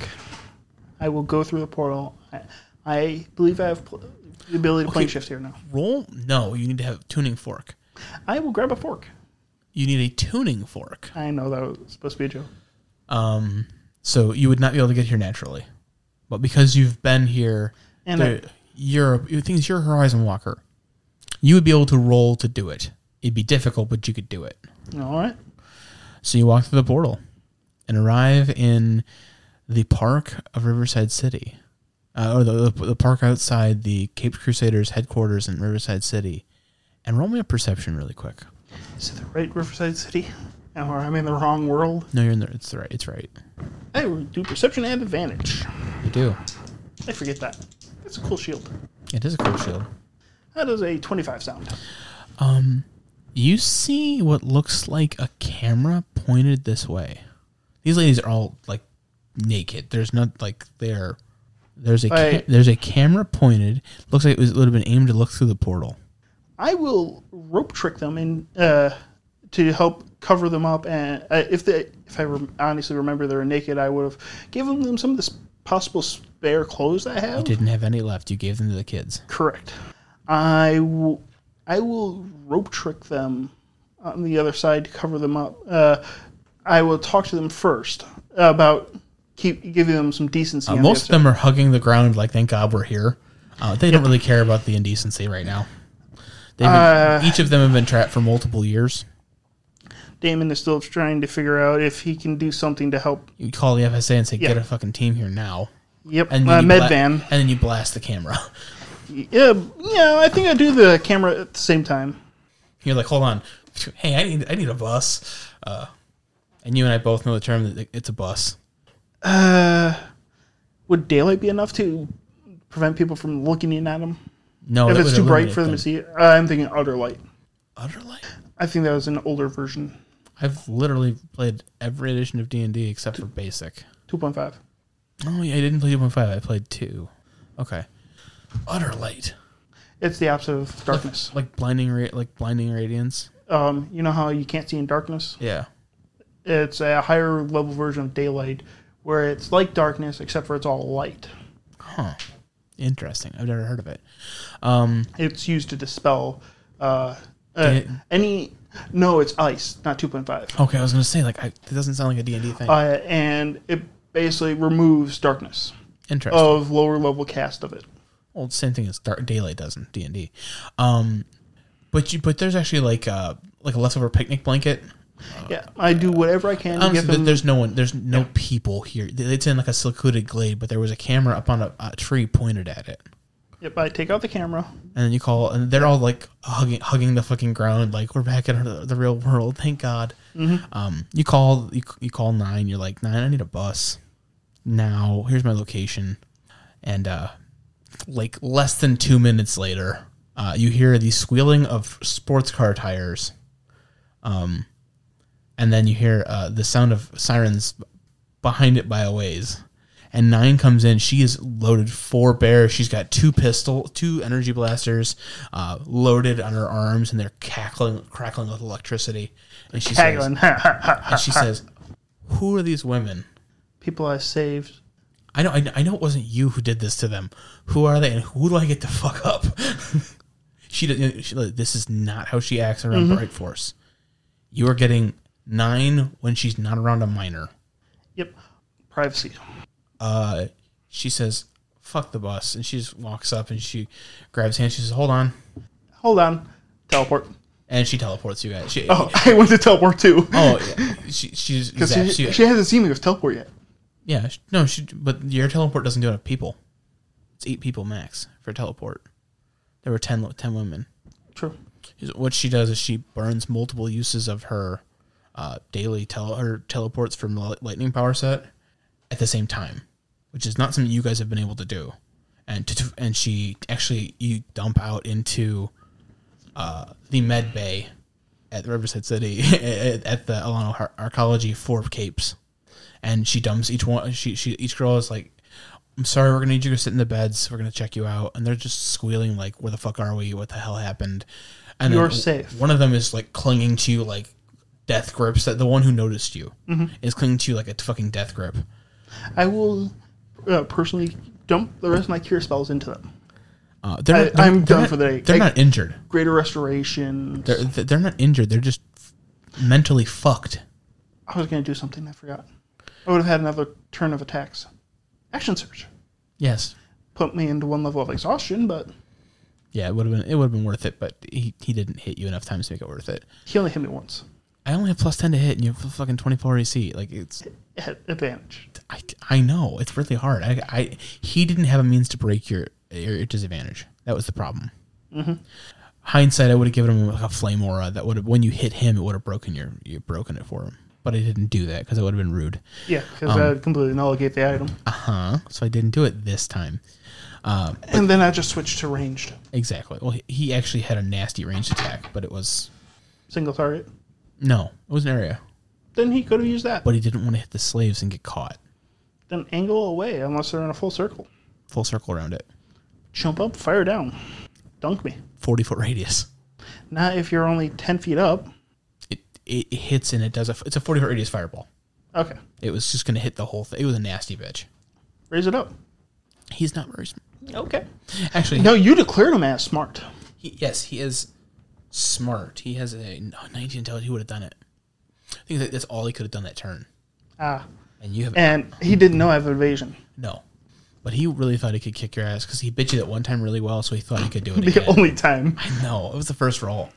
I will go through the portal. I, I believe I have pl- the ability to plane Okay. shift here now. Roll? No, you need to have a tuning fork. I will grab a fork. You need a tuning fork. I know that was supposed to be a joke. Um, so you would not be able to get here naturally, but because you've been here, And there, you're you think you're a Horizon Walker. You would be able to roll to do it. It'd be difficult, but you could do it. I, all right. So you walk through the portal and arrive in the park of Riverside City, uh, or the, the the park outside the Caped Crusaders headquarters in Riverside City. And roll me a perception really quick. Is it the right Riverside City? Or I'm in the wrong world? No, you're in there. It's the right. It's right. I will do perception and advantage. You do. I forget that. That's a cool shield. It is a cool shield. How does a twenty-five sound? Um, you see what looks like a camera pointed this way. These ladies are all like naked. There's not like they're there's a I- ca- there's a camera pointed. Looks like it was it would have been aimed to look through the portal. I will rope trick them in uh, to help cover them up. And uh, if they, if I rem- honestly remember they were naked, I would have given them some of the s- possible spare clothes I have. You didn't have any left. You gave them to the kids. Correct. I will, I will rope trick them on the other side to cover them up. Uh, I will talk to them first about keep giving them some decency. Uh, on the most of other them are hugging the ground like, thank God we're here. Uh, they don't really care about the indecency right now. They've been, Uh, each of them have been trapped for multiple years. side. Damon is still trying to figure out if he can do something to help. You call the F S A and say, Yeah. get a fucking team here now. Yep, And uh, then you med bla- van. And then you blast the camera. Yeah, yeah. I think I do the camera at the same time. You're like, hold on. Hey, I need I need a bus. Uh, and you and I both know the term that it's a bus. Uh, would daylight be enough to prevent people from looking in at them? No, if that it's would too bright illuminate for them to see, uh, I'm thinking utter light. Utter light. I think that was an older version, I've literally played every edition of D and D except for basic. two point five. Oh yeah, I didn't play two point five. I played two. Okay. Utter light. It's the opposite of darkness. Like blinding ra- like blinding radiance. Um, you know how you can't see in darkness? Yeah. It's a higher level version of daylight where it's like darkness, except for it's all light. Huh. Interesting. I've never heard of it. Um, It's used to dispel uh, uh, It- any... No, it's ice, not two point five. okay, I was going to say, like, I, it doesn't sound like a D and D thing. Uh, and it basically removes darkness Interesting. of lower level cast of it. Well, same thing as dark daylight does in D and D. Um, but you, but there's actually like uh like a leftover picnic blanket. Yeah, I do whatever I can to Honestly, get them. there's no one, there's no people here. It's in like a secluded glade, but there was a camera up on a, a tree pointed at it. Yep, I take out the camera. And then you call, and they're all like hugging, hugging the fucking ground, like we're back in the, the real world. Thank God. Mm-hmm. Um, you call, you, you call nine. You're like, nine, I need a bus now. Here's my location, and uh, like less than two minutes later, uh, you hear the squealing of sports car tires. Um, and then you hear uh, the sound of sirens behind it by a ways. And Nine comes in. She is loaded four bears. She's got two pistol, two energy blasters, uh, loaded on her arms, and they're cackling, crackling with electricity. And she Haggling. says, and she says, "Who are these women? People I saved. I know, I know, I know it wasn't you who did this to them. Who are they, and who do I get to fuck up?" she, did- she, this is not how she acts around Mm-hmm. Bright Force. You are getting Nine when she's not around a minor. Yep. Privacy. Uh, she says, "Fuck the bus," and she just walks up and she grabs hands. She says, "Hold on," Hold on. Teleport. and she teleports you guys. She, Oh, I went to teleport too. oh, yeah. she she's Because zaps she, you. she hasn't seen me with teleport yet. Yeah, sh- no, she, but your teleport doesn't do enough people. It's eight people max for teleport. There were ten, ten women. True. What she does is she burns multiple uses of her uh, daily tele- her teleports from the lightning power set at the same time, which is not something you guys have been able to do. And to, and she actually you dump out into uh, the med bay at Riverside City at, at the Alano Ar- Arcology Four Capes, and she dumps each one. She she each girl is like, "I'm sorry, we're gonna need you to sit in the beds. We're gonna check you out," and they're just squealing like, "Where the fuck are we? What the hell happened?" And You're then safe. One of them is like clinging to you like death grips. That the one who noticed you Mm-hmm. is clinging to you like a fucking death grip. I will uh, personally dump the rest of my cure spells into them. Uh, they're I- not, they're, I'm they're done not- for the day. They're I- not injured. Greater restoration. They're they're not injured. They're just mentally fucked. I was going to do something I forgot. I would have had another turn of attacks. Action surge. Yes. Put me into one level of exhaustion, but Yeah, it would have been it would have been worth it, but he, he didn't hit you enough times to make it worth it. he only hit me once. I only have plus ten to hit, and you have fucking twenty four A C. Like it's, It had advantage. I, I know it's really hard. I, I he didn't have a means to break your your disadvantage. That was the problem. Mm-hmm. Hindsight, I would have given him like a flame aura that would have when you hit him, it would have broken your you broken it for him. But I didn't do that because it would have been rude. Yeah, because Um, I would completely nullify the item. Uh huh. So I didn't do it this time. Uh, And then I just switched to ranged. exactly. Well, he, he actually had a nasty ranged attack, but it was Single target. no, it was an area. Then he could have used that. But he didn't want to hit the slaves and get caught. Then angle away unless they're in a full circle. Full circle around it. Jump up, fire down. Dunk me. forty foot radius. Not if you're only ten feet up. It, it hits and it does a it's a forty foot radius fireball. Okay. It was just gonna hit the whole thing. It was a nasty bitch. Raise it up. He's not very smart. Okay. Actually, No, you declared him as smart. he, yes, he is smart. He has a nineteen intelligence. He would have done it. I think that that's all he could have done that turn. Ah. And you have And he didn't know I have evasion. no. But he really thought he could kick your ass because he bit you that one time really well, so he thought he could do it The again. only time. I know. It was the first roll.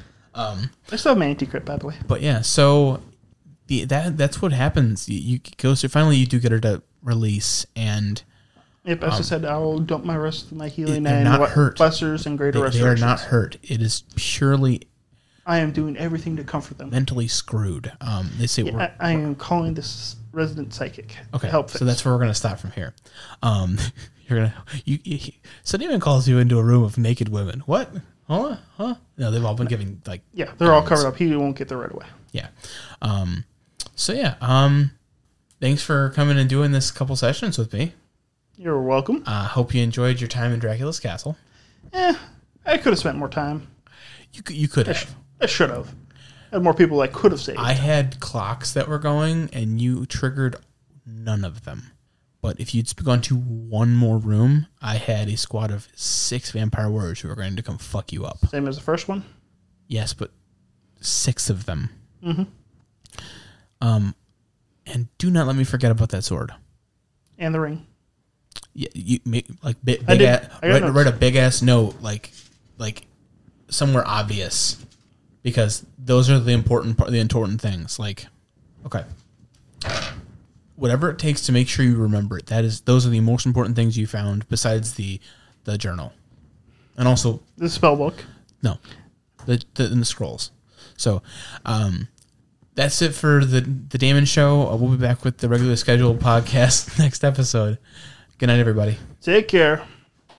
Um, I still have my anti-crit, by the way. but yeah, so the that that's what happens. You, you go so finally you do get her to release, and Yep, as I said, I'll dump my rest of my healing they're and not le- hurt. blessers and greater they, they are restorations. not hurt. It is purely I am doing everything to comfort them. mentally screwed. Um, they say Yeah, we're I, I am calling this resident psychic. to okay. help So fix. that's where we're gonna stop from here. Um, you're gonna you, you so Damon calls you into a room of naked women. What? Huh? Huh? No, they've all been giving like Yeah, they're all guns. covered up. He won't get there right away. Yeah. Um, so yeah. Um, thanks for coming and doing this couple sessions with me. You're welcome. I uh, hope you enjoyed your time in Dracula's castle. Eh, I could have spent more time. You could, you could I, sh- have. I should have. Had more people I could have saved. I had clocks that were going, and you triggered none of them. But if you'd gone to one more room, I had a squad of six vampire warriors who were going to come fuck you up. Same as the first one? Yes, but six of them. Mm-hmm. Um, and do not let me forget about that sword. And the ring. Yeah, you make like big, I big did- ass, I got write, notes. write a big ass note, like like somewhere obvious, because those are the important part, the important things. Like, okay, whatever it takes to make sure you remember it. That is, those are the most important things you found besides the the journal, and also The spell book. no, the the, and the scrolls. So, um, that's it for the the Damon Show. Uh, we'll be back with the regularly scheduled podcast next episode. Good night, everybody. Take care.